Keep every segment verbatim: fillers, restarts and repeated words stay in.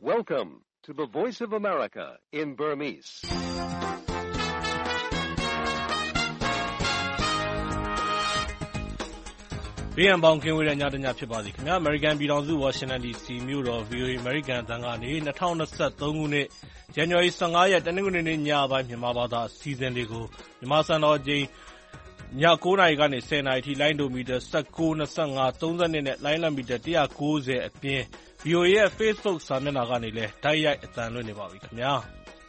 Welcome to the Voice of America in Burmese. ။ဘေးရန်ပေါင်းကင်းဝေးတဲ့ညတညဖြစ်ပါစေခင်ဗျာ။ American ပြည်ထောင်စု Washington ဒီ စီ မြို့တော် ဗွီအိုအေ American အသံကနေ၂၀၂၃ခုနှစ်ဇန်နဝါရီ၁၅ရက်တနင်္ဂနွေနေ့ညပိုင်းမြန်မာဘာသာအစီအစဉ်လေးကိုမြန်မာစံတော်ချိန်ည၉နာရီကနေ၁၀နာရီထိလိုင်းဒိုမီတာ၁၉, ၂၅, ၃၂နဲ့လိုင်းလံမီတာ၁၉၀အပြင် ဗီအိုအေရဲ့ Facebook စာမျက်နှာကနေလည်းတိုက်ရိုက်အသံလွှင့်နေပါပြီခင်ဗျာ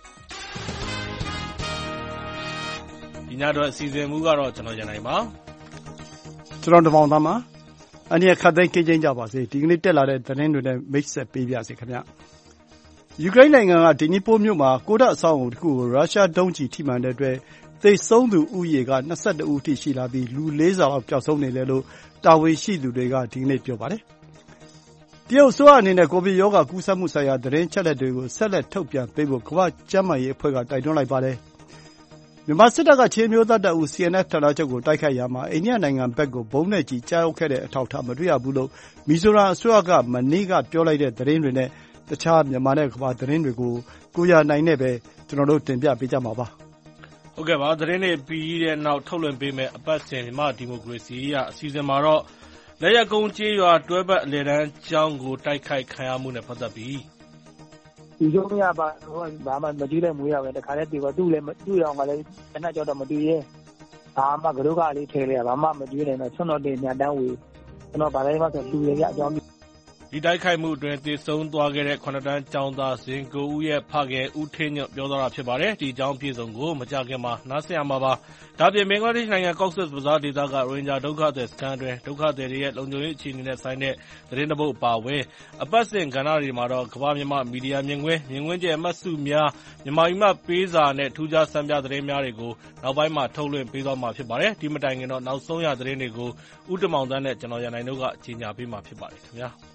။ဒီညတော့အစီအစဉ်မူကတော့ကျွန်တော်ရန်နိုင်ပါကျွန်တော်တပေါင်းသားမှာအနည်းခတ်သိမ်းကြင်ကြပါစေဒီကနေ့တက်လာတဲ့သတင်းတွေနဲ့မိတ်ဆက်ပေးပါစေခင်ဗျယူကရိန်းနိုင်ငံကဒီနီပိုမြို့မှာကိုဒအဆောက်အုံတစ်ခုကိုရုရှားဒုံးကျည်ထိမှန်တဲ့အတွက်သေဆုံးသူဥယေက၂၁ဦးထိရှိလာပြီးလူ၄ဆလောက်ပျောက်ဆုံးနေတယ်လို့တာဝန်ရှိသူတွေကဒီကနေ့ပြောပါတယ်တရုတ်ဆိုအနေနဲ့ကိုဗစ်ရောဂါကူးစက်မှုဆိုင်ရာသတင်းချက်လက်တွေကိုဆက်လက်ထုတ်ပြန်ပေးဖို့ကမ္ဘာ့ကျန်းမာရေးအဖွဲ့ကတိုက်တွန်းလိုက်ပါတယ်မြန်မာစစ်တပ်ကချင်းမျိုးသားတပ်ဦး စီ အန် အက်ဖ် ဌာနချုပ်ကိုတိုက်ခိုက်ရာမှာအိန္ဒိယနိုင်ငံဘက်ကိုဘုံနဲ့ကြီးကြားရောက်ခဲ့တဲ့အထောက်အထားမတွေ့ရဘူးလို့မီဇိုရမ်အစိုးရကမနေ့ကပြောလိုက်တဲ့သတင်းတွေနဲ့တခြားမြန်မာနဲ့ကမ္ဘာသတင်းတွေကိုကိုရနိုင်နဲ့ပဲကျွန်တော်တို့တင်ပြပေးကြမှာပါ။ဟုတ်ကဲ့ပါသတင်းတွေပြီးတဲ့နောက်ထုတ်လွှင့်ပေးမယ့်အပတ်စဉ်မြန်မာဒီမိုကရေစီရအစီအစဉ်မှာတော့လက်ရကုန်းကျေးရွာတွဲဘက်အလဲတန်းကျောင်းကိုတိုက်ခိုက်ခံရမှုနဲ့ပတ်သက်ပြီးဒီကျုံးရပါဟိုဘာမှမကြည့်တဲ့မွေးရပဲတခါတည်းဒီကသူ့လည်းသူ့ရောင်ကလည်းတနက်ကြောက်တော့မတွေ့ရဲ့ဘာမှကရုကလေးထဲလေဘာမှမကြည့်နိုင်တော့ဆွတ်တော့တင်ညာတန်းဝေကျွန်တော်ဗာလဲမှဆိုလူရရအကြောင်းဒီတိုက်ခိုက်မှုအတွင်းသေဆုံးသွားခဲ့တဲ့ခုနှစ်တန်းကျောင်းသားဇင်ကိုဦးရဲ့ဖခင်ဦးထင်းညွန့်ပြောသွားတာဖြစ်ပါတယ်။ဒီအကြောင်းအပြည့်အစုံကိုမကြာခင်မှာနားဆင်ရမှာပါ။ဒါ့အပြင်ဘင်္ဂလားဒေ့ရှ်နိုင်ငံကော့ဆက်ဘဇားဒေသကရိုဟင်ဂျာဒုက္ခသည်စခန်းအတွင်းဒုက္ခသည်တွေရဲ့လုံခြုံရေးအခြေအနေနဲ့ဆိုင်တဲ့သတင်းတပုတ်အပါအဝင်အပတ်စဉ်ကဏ္ဍတွေမှာတော့ကမ္ဘာမြန်မာမီဒီယာမြင်ကွင်းမြင်ကွင်းကျယ်အမှတ်စုများမြန်မာပြည်မှပေးစာနဲ့ထူးခြားစံပြသတင်းများတွေကိုနောက်ပိုင်းမှာထုတ်လွှင့်ပေးသွားမှာဖြစ်ပါတယ်။ဒီမတိုင်ခင်တော့နောက်ဆုံးရသတင်းတွေကိုဦးတင်မောင်သန်းနဲ့ကျွန်တော်ရန်နိုင်တို့ကကြီးညာပေးမှာဖြစ်ပါတယ်ခင်ဗျာ။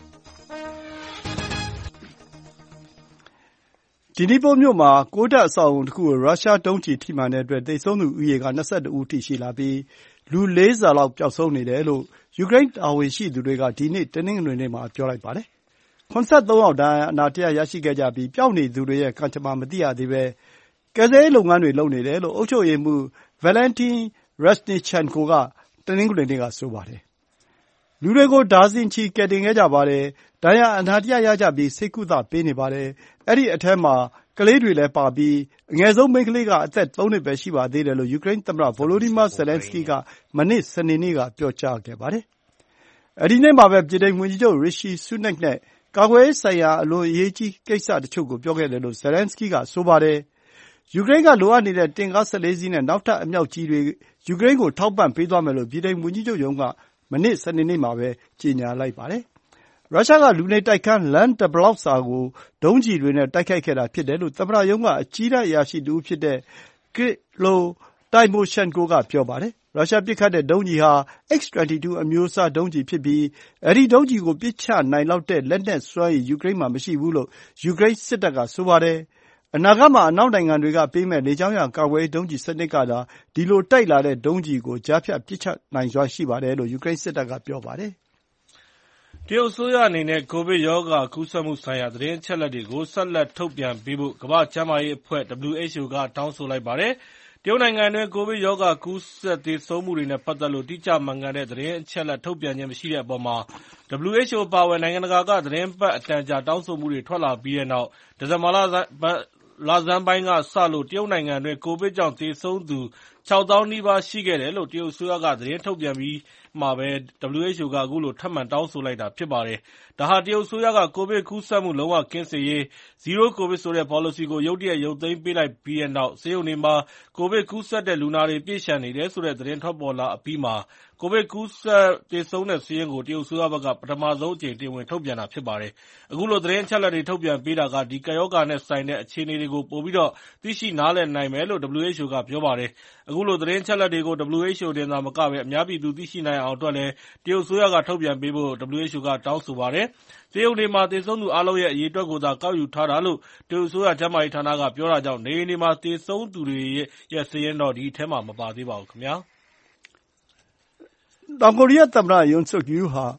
ဒီနီပိုမြို့မှာကိုဒအဆောက်အုံတစ်ခုကိုရုရှားဒုံးကျည်ထိမှန်တဲ့အတွက်သေဆုံးသူဦးရေက၂၁ဦးထိရှိလာပြီးလူ၄ဆလောက်ပျောက်ဆုံးနေတယ်လို့ယူကရိန်းတာဝန်ရှိသူတွေကဒီနေ့တနင်္ဂနွေနေ့မှာပြောလိုက်ပါတယ်။၇၃ယောက်ဒဏ်ရာအနာတရရရှိခဲ့ကြပြီးပျောက်နေသူတွေရဲ့ကံကြမ္မာမသိရသေးပဲကယ်ဆယ်ရေးလုပ်ငန်းတွေလုပ်နေတယ်လို့အုပ်ချုပ်ရေးမှူး Valentin Resnichenko ကတနင်္ဂနွေနေ့ကဆိုပါတယ်။လူတွေကိုဒါဇင်ချီကယ်တင်ခဲ့ကြပါတယ်။ဒဏ်ရာအနာတရရကြပြီးဆေးကုသပေးနေပါတယ်။အဲ့ဒီအထက်မှာကလေးတွေလည်းပါပြီးအငယ်ဆုံးမိန်းကလေးကအသက်၃နှစ်ပဲရှိပါသေးတယ်လို့ယူကရိန်းသမ္မတ Volodymyr Zelensky ကမနေ့စနေနေ့ကပြောကြားခဲ့ပါတယ်။အဲဒီနေ့မှာပဲဗြိတိန်ဝန်ကြီးချုပ် Rishi Sunak နဲ့ကာကွယ်ရေးဆိုင်ရာအလွန်အရေးကြီးကိစ္စတချို့ကိုပြောခဲ့တယ်လို့ Zelensky ကဆိုပါတယ်။ယူကရိန်းကလိုအပ်နေတဲ့တင့်ကား၁၄စီးနဲ့နောက်ထပ်အမြောက်ကြီးတွေယူကရိန်းကိုထောက်ပံ့ပေးသွားမယ်လို့ဗြိတိန်ဝန်ကြီးချုပ်ရုံးကမနေ့စနေနေ့မှာပဲကြေညာလိုက်ပါတယ်။ရုရှားကလူနေတိုက်ခန်း Land de Balazs ကိုဒုံးကျည်တွေနဲ့တိုက်ခိုက်ခဲ့တာဖြစ်တယ်လို့သမ္မတရုံးကအကြီးတန်းအရာရှိတဦးဖြစ်တဲ့ Kyrylo Tymoshenko ကပြောပါတယ်။ရုရှားပစ်ခတ်တဲ့ဒုံးကျည်ဟာ X ၂၂ အမျိုးအစားဒုံးကျည်ဖြစ်ပြီးအဲဒီဒုံးကျည်ကိုပစ်ချနိုင်လောက်တဲ့လက်နက်စွမ်းရည်ယူကရိန်းမှာမရှိဘူးလို့ယူကရိန်းစစ်တပ်ကဆိုပါတယ်။အနာဂတ်မှာအနောက်နိုင်ငံတွေကပေးမယ့်လေကြောင်းရန်ကာကွယ်ရေးဒုံးကျည်စနစ်ကသာဒီလိုတိုက်လာတဲ့ဒုံးကျည်ကိုကြားဖြတ်ပစ်ချနိုင်စွမ်းရှိပါတယ်လို့ယူကရိန်းစစ်တပ်ကပြောပါတယ်။တရုတ်အစိုးရအနေနဲ့ကိုဗစ်ရောဂါကူးစက်မှုဆိုင်ရာသတင်းအချက်အလက်တွေကိုဆက်လက်ထုတ်ပြန်ပေးဖို့ကမ္ဘာ့ကျန်းမာရေးအဖွဲ့ ဒဗလျူအိုက်ချ်အို ကတောင်းဆိုလိုက်ပါတယ်။တရုတ်နိုင်ငံအတွင်းကိုဗစ်ရောဂါကူးစက်သေဆုံးမှုတွေနဲ့ပတ်သက်လို့တိကျမှန်ကန်တဲ့သတင်းအချက်အလက်ထုတ်ပြန်ခြင်းမရှိတဲ့အပေါ်မှာ ဒဗလျူအိုက်ချ်အို အပါအဝင်နိုင်ငံတကာကသတင်းပတ်အတန်ကြာတောင်းဆိုမှုတွေထွက်လာပြီးတဲ့နောက်ဒီဇင်ဘာလလဆန်းပိုင်းကစလို့တရုတ်နိုင်ငံအတွင်းကိုဗစ်ကြောင့်သေဆုံးသူခြောက်သောင်းနီးပါးရှိခဲ့တယ်လို့တရုတ်အစိုးရကသတင်းထုတ်ပြန်ပြီးမှာပဲ ဒဗလျူအိုက်ချ်အို ကအခုလိုထပ်မံတောင်းဆိုလိုက်တာဖြစ်ပါတယ်။ဒါဟာတရုတ်အစိုးရကကိုဗစ်ကူးစက်မှုလုံးဝကင်းစင်ရေး Zero COVID ဆိုတဲ့ policy ကိုရုတ်တရက်ရုပ်သိမ်းပေးလိုက်ပြီးတဲ့နောက်ဆေးရုံတွေမှာကိုဗစ်ကူးစက်တဲ့လူနာတွေပြည့်လျှံနေတယ်ဆိုတဲ့သတင်းထွက်ပေါ်လာအပြီးမှာကိုဗစ်ကူးစက်သေဆုံးတဲ့စာရင်းကိုတရုတ်အစိုးရဘက်ကပထမဆုံးအကြိမ်တရားဝင်ထုတ်ပြန်တာဖြစ်ပါတယ်။အခုလိုသတင်းအချက်အလက်တွေထုတ်ပြန်ပေးတာကဒီကပ်ရောဂါနဲ့ဆိုင်တဲ့အခြေအနေတွေကိုပိုပြီးတော့သိရှိနားလည်နိုင်မယ်လို့ ဒဗလျူအိုက်ချ်အို ကပြောပါတယ်။အခုလိုသတင်းအချက်အလက်တွေကို ဒဗလျူအိုက်ချ်အို တင်သာမကဘဲအများပြည်သူသိရှိနိုင်အောင်အတွက်လည်းတရုတ်အစိုးရကထုတ်ပြန်ပေးဖို့ ဒဗလျူအိုက်ချ်အို ကတောင်းဆိုပါတယ်။ဆေးရုံတွေမှာသေဆုံးသူအားလုံးရဲ့အရေအတွက်ကိုသာကောက်ယူထားတာလို့တရုတ်အစိုးရကျန်းမာရေးဌာနကပြောတာကြောင့်နေအိမ်တွေမှာသေဆုံးသူတွေရဲ့စာရင်းတော့ဒီအထဲမှာမပါသေးပါဘူးခင်ဗျာ။တောင်ကိုရီးယားသမ္မတယွန်ဆွတ်ယူးဟာ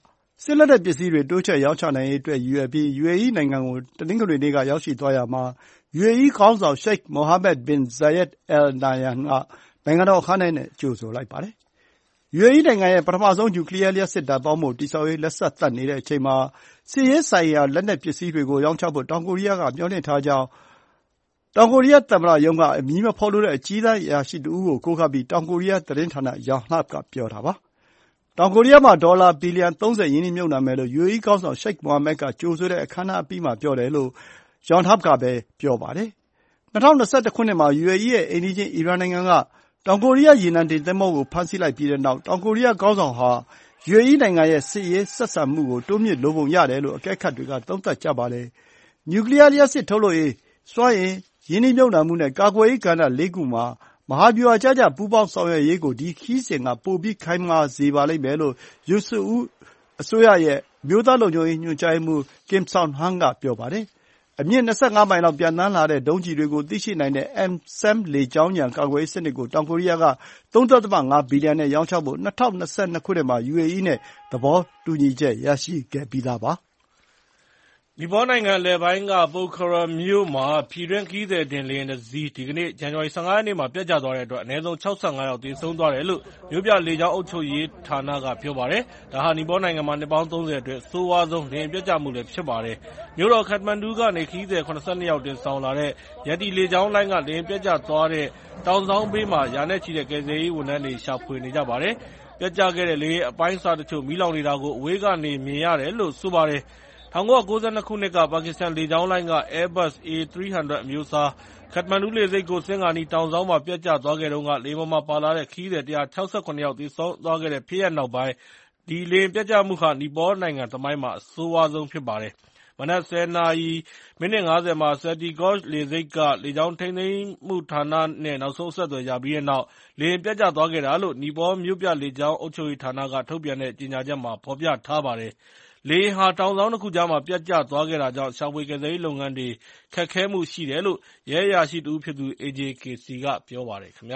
စစ်လက်နက်ပစ္စည်းတွေတိုးချဲ့ရောင်းချနိုင်ရေးအတွက်ရည်ရွယ်ပြီး ယူအေအီ နိုင်ငံကိုတနင်္ဂနွေနေ့ကရောက်ရှိသွားရာမှာ ယူအေအီ ခေါင်းဆောင် ရှိတ်မိုဟာမက် ဘင် ဇာယက် အယ် နာယန် က နိုင်ငံတော်အခမ်းအနားနဲ့ကြိုဆိုလိုက်ပါတယ်။ ယူအေအီ နိုင်ငံရဲ့ပထမဆုံး နျူကလီးယားလျှပ်စစ်ဓာတ်ပေါင်းဖိုတည်ဆောက်ရေးလက်စသတ်နေတဲ့အချိန်မှာ စစ်ရေးဆိုင်ရာလက်နက်ပစ္စည်းတွေကိုရောင်းချဖို့တောင်ကိုရီးယားကမျှော်လင့်ထားကြောင်း တောင်ကိုရီးယားသမ္မတရုံးကအမည်မဖော်လိုတဲ့အကြီးတန်းအရာရှိတဦးကိုကိုးကားပြီးတောင်ကိုရီးယားသတင်းဌာန Yonhap ကပြောတာပါ။ တောင်ကိုရီးယားမှာဒေါ်လာဘီလီယံသုံးဆယ်ရင်းနှီးမြှုပ်နှံမယ်လို့ ယူအေအီ ခေါင်းဆောင် ရှိတ်မိုဟာမက်ကကြိုဆိုတဲ့အခမ်းအနားအပြီးမှာပြောတယ်လို့ Yonhap ကပဲပြောပါတယ်။ ၂၀၂၁ ခုနှစ်မှာ ယူအေအီ ရဲ့အိမ်နီးချင်းအီရန်နိုင်ငံကတောင်ကိုရီးယားရေနံတင်သင်္ဘောကိုဖမ်းဆီးလိုက်ပြီးတဲ့နောက် တောင်ကိုရီးယားခေါင်းဆောင်ဟာ ယူအေအီ နိုင်ငံရဲ့စစ်ရေးဆက်ဆံမှုကိုတိုးမြှင့်လိုပုံရတယ်လို့အကဲခတ်တွေကသုံးသပ်ကြပါတယ်။ နျူကလီးယားလျှပ်စစ်ထုတ်လုပ်ရေး၊ စွမ်းအင်၊ ရင်းနှီးမြှုပ်နှံမှုနဲ့ကာကွယ်ရေးကဏ္ဍလေးခုမှာ မဟာဗျူဟာကျကျပူးပေါင်းဆောင်ရွက်ရေးကိုဒီခရီးစဉ်ကပိုပြီးခိုင်မာစေပါလိမ့်မယ်လို့ ယွန်ဆွတ်ဦးအစိုးရရဲ့အမျိုးသားလုံခြုံရေးညွှန်ကြားရေးမှူး Kim Son Han ကပြောပါတယ်။ အမြင့် ၂၅ မိုင်လောက်ပျံသန်းလာတဲ့ဒုံးကျည်တွေကိုသိရှိနိုင်တဲ့ M SAM လေကြောင်းရန်ကာကွယ်ရေးစနစ်ကိုတောင်ကိုရီးယားက ၃.၅ ဘီလီယံနဲ့ရောင်းချဖို့၂၀၂၂ ခုနှစ်မှာ ယူအေအီ နဲ့သဘောတူညီချက်ရရှိခဲ့ပြီးသားပါ။နီပေါနိုင်ငံအလယ်ပိုင်းက ပိုခရာမြို့မှာပြည်တွင်းခရီးသည်တင်လေယာဉ်တစီးဒီကနေ့ ဇန်နဝါရီ ၁၅ ရက်နေ့မှာပျက်ကျသွားတဲ့အတွက်အနည်းဆုံး ၆၅ ယောက်သေဆုံးသွားတယ်လို့မြို့ပြလေကြောင်းအုပ်ချုပ်ရေးဌာနကပြောပါတယ်။ ဒါဟာနီပေါနိုင်ငံမှာနှစ်ပေါင်းသုံးဆယ်အတွင်းအဆိုးရွားဆုံးလေယာဉ်ပျက်ကျမှုလည်းဖြစ်ပါတယ်။ မြို့တော်ခတ္တမန်ဒူကနေခရီးသည် ၇၂ ယောက်တင်ဆောင်လာတဲ့ Yeti လေကြောင်းလိုင်းကလေယာဉ်ပျက်ကျသွားတဲ့တောင်စောင်းဘေးမှာရာနဲ့ချီတဲ့ကယ်ဆယ်ရေးဝန်ထမ်းတွေရှာဖွေနေကြပါတယ်။ ပျက်ကျခဲ့တဲ့လေယာဉ်အပိုင်းအစတချို့မီးလောင်နေတာကိုအဝေးကနေမြင်ရတယ်လို့ဆိုပါတယ်။ ၁၉၉၂ ခုနှစ်က ပါကစ္စတန်လေကြောင်းလိုင်းက Airbus အေ ၃၀၀ အမျိုးအစားခတ္တမန်ဒူလေဆိပ်ကိုဆင်းခါနီးတောင်စောင်းမှာပျက်ကျသွားခဲ့တုန်းကလေယာဉ်ပေါ်မှာပါလာတဲ့ခရီးသည် ၁၆၇ ယောက်သေဆုံးသွားခဲ့တဲ့ဖြစ်ရပ်နောက်ပိုင်းဒီလေယာဉ်ပျက်ကျမှုဟာနီပေါနိုင်ငံသမိုင်းမှာအဆိုးရွားဆုံးဖြစ်ပါတယ်။ မနက် ၁၀ နာရီ မိနစ် ၅၀ မှာ Saltykov လေဆိပ်ကလေကြောင်းထိန်းသိမ်းမှုဌာနနဲ့နောက်ဆုံးအဆက်အသွယ်ရပြီးတဲ့နောက်လေယာဉ်ပျက်ကျသွားခဲ့တာလို့နီပေါမြို့ပြလေကြောင်းအုပ်ချုပ်ရေးဌာနကထုတ်ပြန်တဲ့ကြေညာချက်မှာဖော်ပြထားပါတယ်။ လေယာဉ်ဟာတောင်စောင်းနှစ်ခုကြားမှာပျက်ကျသွားခဲ့တာကြောင့်ရှာဖွေကယ်ဆယ်ရေးလုပ်ငန်းတွေခက်ခဲမှုရှိတယ်လို့ရဲအရာရှိတဦးဖြစ်သူ အေ ဂျေ ကေ စီ ကပြောပါတယ်။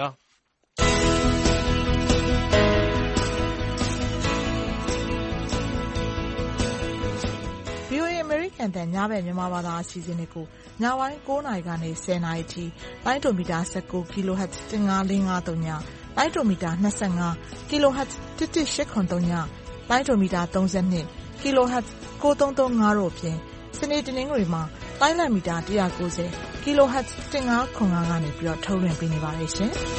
ဗွီအိုအေအမေရိကန်အသံညဘက်မြန်မာဘာသာအစီအစဉ်တွေကိုညပိုင်း၉နာရီကနေ၁၀နာရီထိလိုင်းဒိုမီတာ၁၉ kHz ၁၅၄၅၃ညလိုင်းဒိုမီတာ၂၅ kHz ၁၁၈၇၃ညလိုင်းဒိုမီတာ၃၂ kHz ၉၃၃၅တို့အပြင်စနေတနင်္ဂနွေမှာလိုင်းလံမီတာ၁၉၀ kHz ၁၅၇၅ကနေပြီးတော့ထုတ်လွှင့်ပေးနေပါတယ်ရှင်။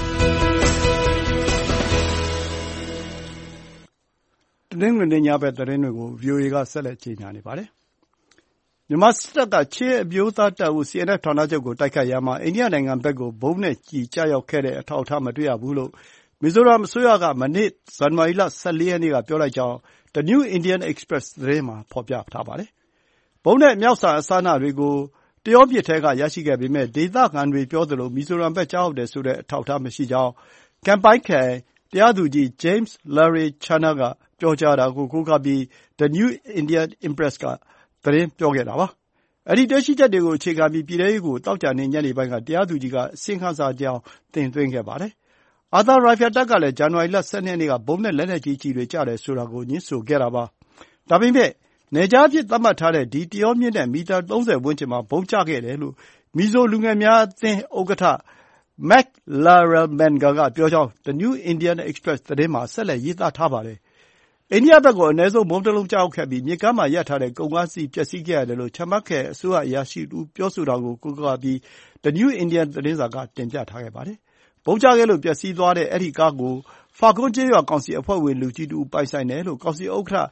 တနင်္ဂနွေနေ့ညဘက်သတင်းတွေကို ဗွီအိုအေကဆက်လက်ကြေညာနေပါတယ်။မြန်မာစစ်တပ်ကချင်းအမျိုးသားတပ်ဦး စီ အန် အက်ဖ် ဌာနချုပ်ကိုတိုက်ခိုက်ရာမှာအိန္ဒိယနိုင်ငံဘက်ကိုဗုံးနဲ့ကျည်ကျရောက်ခဲ့တဲ့အထောက်အထားမတွေ့ရဘူးလို့မီဇိုရမ်အစိုးရကမနေ့ဇန်နဝါရီလ၁၄ ရက်နေ့ကပြောလိုက်ကြောင်း The New Indian Express သတင်းမှာဖော်ပြထားပါတယ်။ဗုံးနဲ့အမြောက်ဆန်အစအနတွေကိုတယောမြစ်ထဲကရရှိခဲ့ပေမယ့်ဒေသခံတွေပြောသလိုမီဇိုရမ်ဘက်ကျရောက်တယ်ဆိုတဲ့အထောက်အထားမရှိကြောင်းကမ်ပိုင်းခရိုင်တရားသူကြီး James Larray Channa ကပြောကြားတာကိုကိုးကားပြီး The New Indian Express ကသတင်းပြောခဲ့တာပါ။အဲဒီတွေ့ရှိချက်တွေကိုအခြေခံပြီးပြည်ထဲရေးကိုသောကြာနေ့ညနေပိုင်းကတရားသူကြီးကအစီရင်ခံစာတစောင်တင်သွင်းခဲ့ပါတယ်။အာသာရိုင်ဖယ်တပ်ကလည်းဇန်နဝါရီလ၁၂ ရက်နေ့ကဗုံးနဲ့လက်နက်ကြီးကျည်တွေကျတယ်ဆိုတာကိုငြင်းဆိုခဲ့တာပါ။ဒါပေမယ့်နယ်ခြားအဖြစ်သတ်မှတ်ထားတဲ့ဒီတယောမြစ်နဲ့မီတာသုံးဆယ်ဝန်းကျင်မှာဗုံးကျခဲ့တယ်လို့မီဇိုလူငယ်များအသင်းဥက္ကဋ္ဌ Mc Larramenga ကပြောကြောင်း The New Indian Express သတင်းမှာဆက်လက်ရေးသားထားပါတယ်။အိန္ဒိယဘက်ကိုအနည်းဆုံးဗုံးတလုံးကျရောက်ခဲ့ပြီးမြစ်ကမ်းမှာရပ်ထားတဲ့ကုန်ကားတစီးပျက်စီးခဲ့ရတယ်လို့ချမ်ဘတ်ခရိုင်အစိုးရအရာရှိတဦးပြောဆိုတာကိုကိုးကားပြီး The New Indian သတင်းစာကတင်ပြထားခဲ့ပါတယ်။ဗုံးကျခဲ့လို့ပျက်စီးသွားတဲ့အဲဒီကားကိုဖာကွန်းကျေးရွာကောင်စီအဖွဲ့ဝင်လူကြီးတဦးပိုင်ဆိုင်တယ်လို့ကောင်စီဥက္ကဋ္ဌ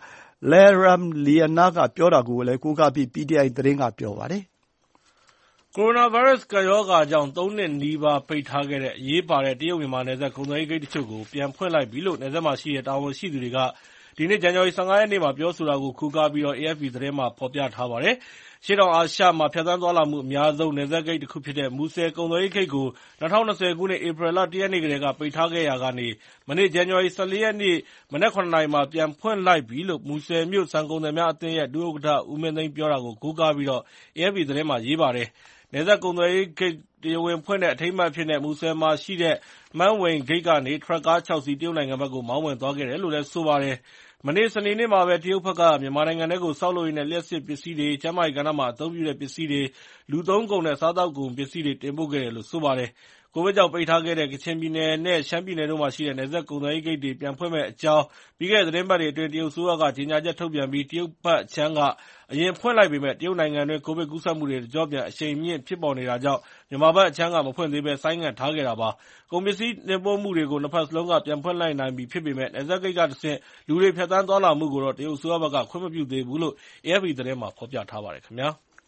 Lalramliana ကပြောတာကိုလည်းကိုးကားပြီး ပီတီအိုင် သတင်းကပြောပါတယ်။ကိုရိုနာဗိုင်းရပ်စ်ကပ်ရောဂါကြောင့်သုံးနှစ်နီးပါးပိတ်ထားခဲ့တဲ့အရေးပါတဲ့တရုတ်မြန်မာနယ်စပ်ကုန်သွယ်ရေးဂိတ်တချို့ကိုပြန်ဖွင့်လိုက်ပြီလို့နယ်စပ်မှာရှိတဲ့တာဝန်ရှိသူတွေကဒီနေ့ဇန်နဝါရီ ၁၅ ရက်နေ့မှာပြောဆိုတာကိုကိုးကားပြီး အေအက်ဖ်ပီ သတင်းမှာဖော်ပြထားပါတယ်။အရှေ့တောင်အာရှမှာဖြတ်သန်းသွားလာမှုအများဆုံးနယ်စပ်ဂိတ်တခုဖြစ်တဲ့မူဆယ်ကုန်သွယ်ရေးဂိတ်ကို၂၀၂၀ ခုနှစ်ဧပြီလ ၁ ရက်နေ့ကတည်းကပိတ်ထားခဲ့ရာကနေမနေ့ဇန်နဝါရီ ၁၄ ရက်နေ့မနက် ၇ နာရီမှာပြန်ဖွင့်လိုက်ပြီလို့မူဆယ်မြို့ဆန်ကုန်သည်များအသင်းရဲ့ဒုဥက္ကဋ္ဌဦးမင်းသိန်းပြောတာကိုကိုးကားပြီး အေအက်ဖ်ပီ သတင်းမှာရေးပါတယ်။နယ်စပ်ကုန်သွယ်ရေးဂိတ်တရားဝင်ဖွင့်တဲ့အထိမ်းအမှတ်အဖြစ်နဲ့မူဆယ်မှာရှိတဲ့မန်းဝိန်ဂိတ်ကနေထရပ်ကားခြောက်စီးတရုတ်နိုင်ငံဘက်ကိုမောင်းနှင်သွားခဲ့တယ်လို့လည်းဆိုပါတယ်။မနေ့စနေနေ့မှာပဲတရုတ်ဘက်ကမြန်မာနိုင်ငံထဲကိုဆောက်လုပ်ရေးနဲ့လျှပ်စစ်ပစ္စည်းတွေ၊ကျန်းမာရေးကဏ္ဍမှာအသုံးပြုတဲ့ပစ္စည်းတွေ၊လူသုံးကုန်နဲ့စားသောက်ကုန်ပစ္စည်းတွေတင်ပို့ခဲ့တယ်လို့ဆိုပါတယ်။ကိုဗစ်ကြောင့်ပိတ်ထားခဲ့တဲ့ကချင်ပြည်နယ်နဲ့ရှမ်းပြည်နယ်တို့မှာရှိတဲ့နယ်စပ်ကုန်သွယ်ရေးဂိတ်တွေပြန်ဖွင့်မယ့်အကြောင်းပြီးခဲ့တဲ့သီတင်းပတ်တွေအတွင်းတရုတ်အစိုးရကကြေညာချက်ထုတ်ပြန်ပြီးတရုတ်ဘက်အခြမ်းကအရင်ဖွင့်လိုက်ပေမယ့်တရုတ်နိုင်ငံအတွင်းကိုဗစ်ကူးစက်မှုတွေတကျော့ပြန်အရှိန်မြင့်ဖြစ်ပေါ်နေတာကြောင့်မြန်မာဘက်အခြမ်းကမဖွင့်သေးဘဲဆိုင်းငံ့ထားခဲ့တာပါ။ကုန်ပစ္စည်းတင်ပို့မှုတွေကိုနှစ်ဘက်စလုံးကပြန်ဖွင့်လိုက်နိုင်ပြီဖြစ်ပေမယ့်နယ်စပ်ဂိတ်ကတဆင့်လူတွေဖြတ်သန်းသွားလာမှုကိုတော့တရုတ်အစိုးရဘက်ကခွင့်မပြုသေးဘူးလို့ အေအက်ဖ်ပီ သတင်းမှာဖော်ပြထားပါတယ်။၂၀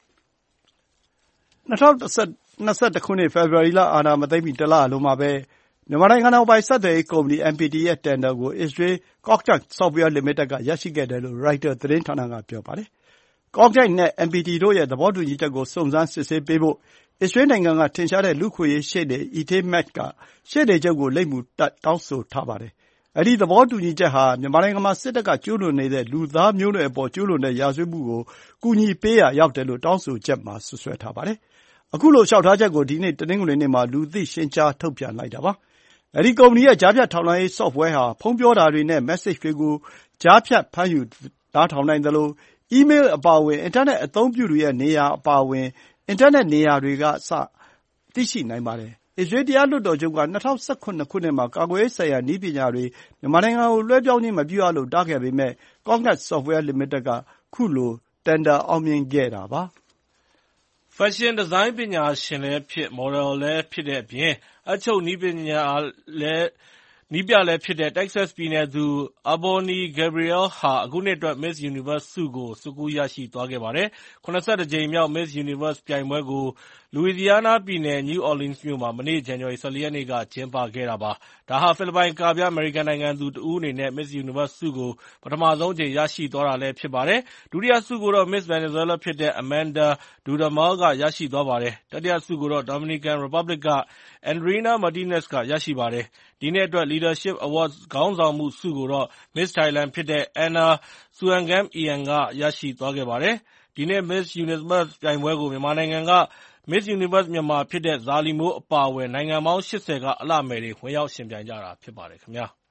၂၁ ခုနှစ် ဖေဖော်ဝါရီလအာဏာမသိမ်းမီတလအလိုမှာပဲမြန်မာနိုင်ငံတော်ပိုင်ဆက်သွယ်ရေးကုမ္ပဏီ အမ် ပီ တီ ရဲ့ တင်ဒါကို အစ္စရေး Cognite Software Limited ကရရှိခဲ့တယ်လို့ ရိုက်တာသတင်းဌာနကပြောပါတယ်။ Cognite နဲ့ အမ် ပီ တီ တို့ရဲ့သဘောတူညီချက်ကိုစုံစမ်းစစ်ဆေးပေးဖို့အစ္စရေးနိုင်ငံကထင်ရှားတဲ့လူ့အခွင့်အရေးရှေ့နေ Itay Mack ကရှေ့နေချုပ်ကိုလိပ်မူတပ်တောင်းဆိုထားပါတယ်။အဲဒီသဘောတူညီချက်ဟာမြန်မာနိုင်ငံမှာစစ်တပ်ကကျူးလွန်နေတဲ့လူသားမျိုးနွယ်အပေါ်ကျူးလွန်တဲ့ရာဇဝတ်မှုကိုကူညီပေးရာရောက်တယ်လို့တောင်းဆိုချက်မှာစွပ်စွဲထားပါတယ်။ခုလိုလျှောက်ထားချက်ကိုဒီနေ့တနင်္ဂနွေနေ့မှာလူသိရှင်ကြားထုတ်ပြန်လိုက်တာပါ။အဲဒီကုမ္ပဏီရဲ့ကြားဖြတ်ထောက်လှမ်းရေး software ဟာဖုန်းပြောတာတွေနဲ့မက်ဆေ့ချ်တွေကိုကြားဖြတ်ဖမ်းယူနားထောင်နိုင်သလိုအီးမေးလ်အပါအဝင်အင်တာနက်အသုံးပြုသူရဲ့နေရာအပါအဝင်အင်တာနက်နေရာတွေကစသိရှိနိုင်ပါတယ်။အစ္စရေးတရားလွှတ်တော်ချုပ်က၂၀၁၇ ခုနှစ်မှာကာကွယ်ရေးဆိုင်ရာနည်းပညာတွေမြန်မာနိုင်ငံကိုလွှဲပြောင်းခြင်းမပြုရလို့တားခဲ့ပေမယ့် Cognite Software Limited ကခုလိုတင်ဒါအောင်မြင်ခဲ့တာပါ။ဖက်ရှင်ဒီဇိုင်းပညာရှင်လည်းဖြစ်မော်ဒယ်လည်းဖြစ်တဲ့အပြင်အပ်ချုပ်နည်းပညာလည်းနည်းပြလည်းဖြစ်တဲ့တက္ကဆက်စ်ပြည်နယ်သူ Ebony Gabriel ဟာအခုနှစ်အတွက် Miss Universe ဆုကိုဆွတ်ခူးရရှိသွားခဲ့ပါတယ်။၇၁ ကြိမ်မြောက် Miss Universe ပြိုင်ပွဲကိုလူဝီဇီယားနားပြည်နယ် New Orleans မြို့မှာမနေ့ ဇန်နဝါရီ ၁၄ ရက်နေ့ကကျင်းပခဲ့တာပါ။ဒါဟာဖိလစ်ပိုင်ကဗျာအမေရိကန်နိုင်ငံသူတဦးအနေနဲ့ Miss Universe ဆုကိုပထမဆုံးအကြိမ်ရရှိသွားတာလည်းဖြစ်ပါတယ်။ဒုတိယဆုကိုတော့ Miss Venezuela ဖြစ်တဲ့ Amanda Dudamel ကရရှိသွားပါတယ်။တတိယဆုကိုတော့ Dominican Republic က Andreina Martinez ကရရှိပါတယ်။ဒီနှစ်အတွက် Leadership Awards ခေါင်းဆောင်မှုဆုကိုတော့ Miss Thailand ဖြစ်တဲ့ Anna Suangam Ian ကရရှိသွားခဲ့ပါတယ်။ဒီနှစ် Miss Universe ပြိုင်ပွဲကိုမြန်မာနိုင်ငံက Miss Universe မြန်မာဖြစ်တဲ့ဇာလီမိုးအပါအဝင်နိုင်ငံပေါင်း ၈၀ ကအလှမယ်တွေဝင်ရောက်ယှဉ်ပြိုင်ကြတာဖြစ်ပါတယ်ခင်ဗျာ။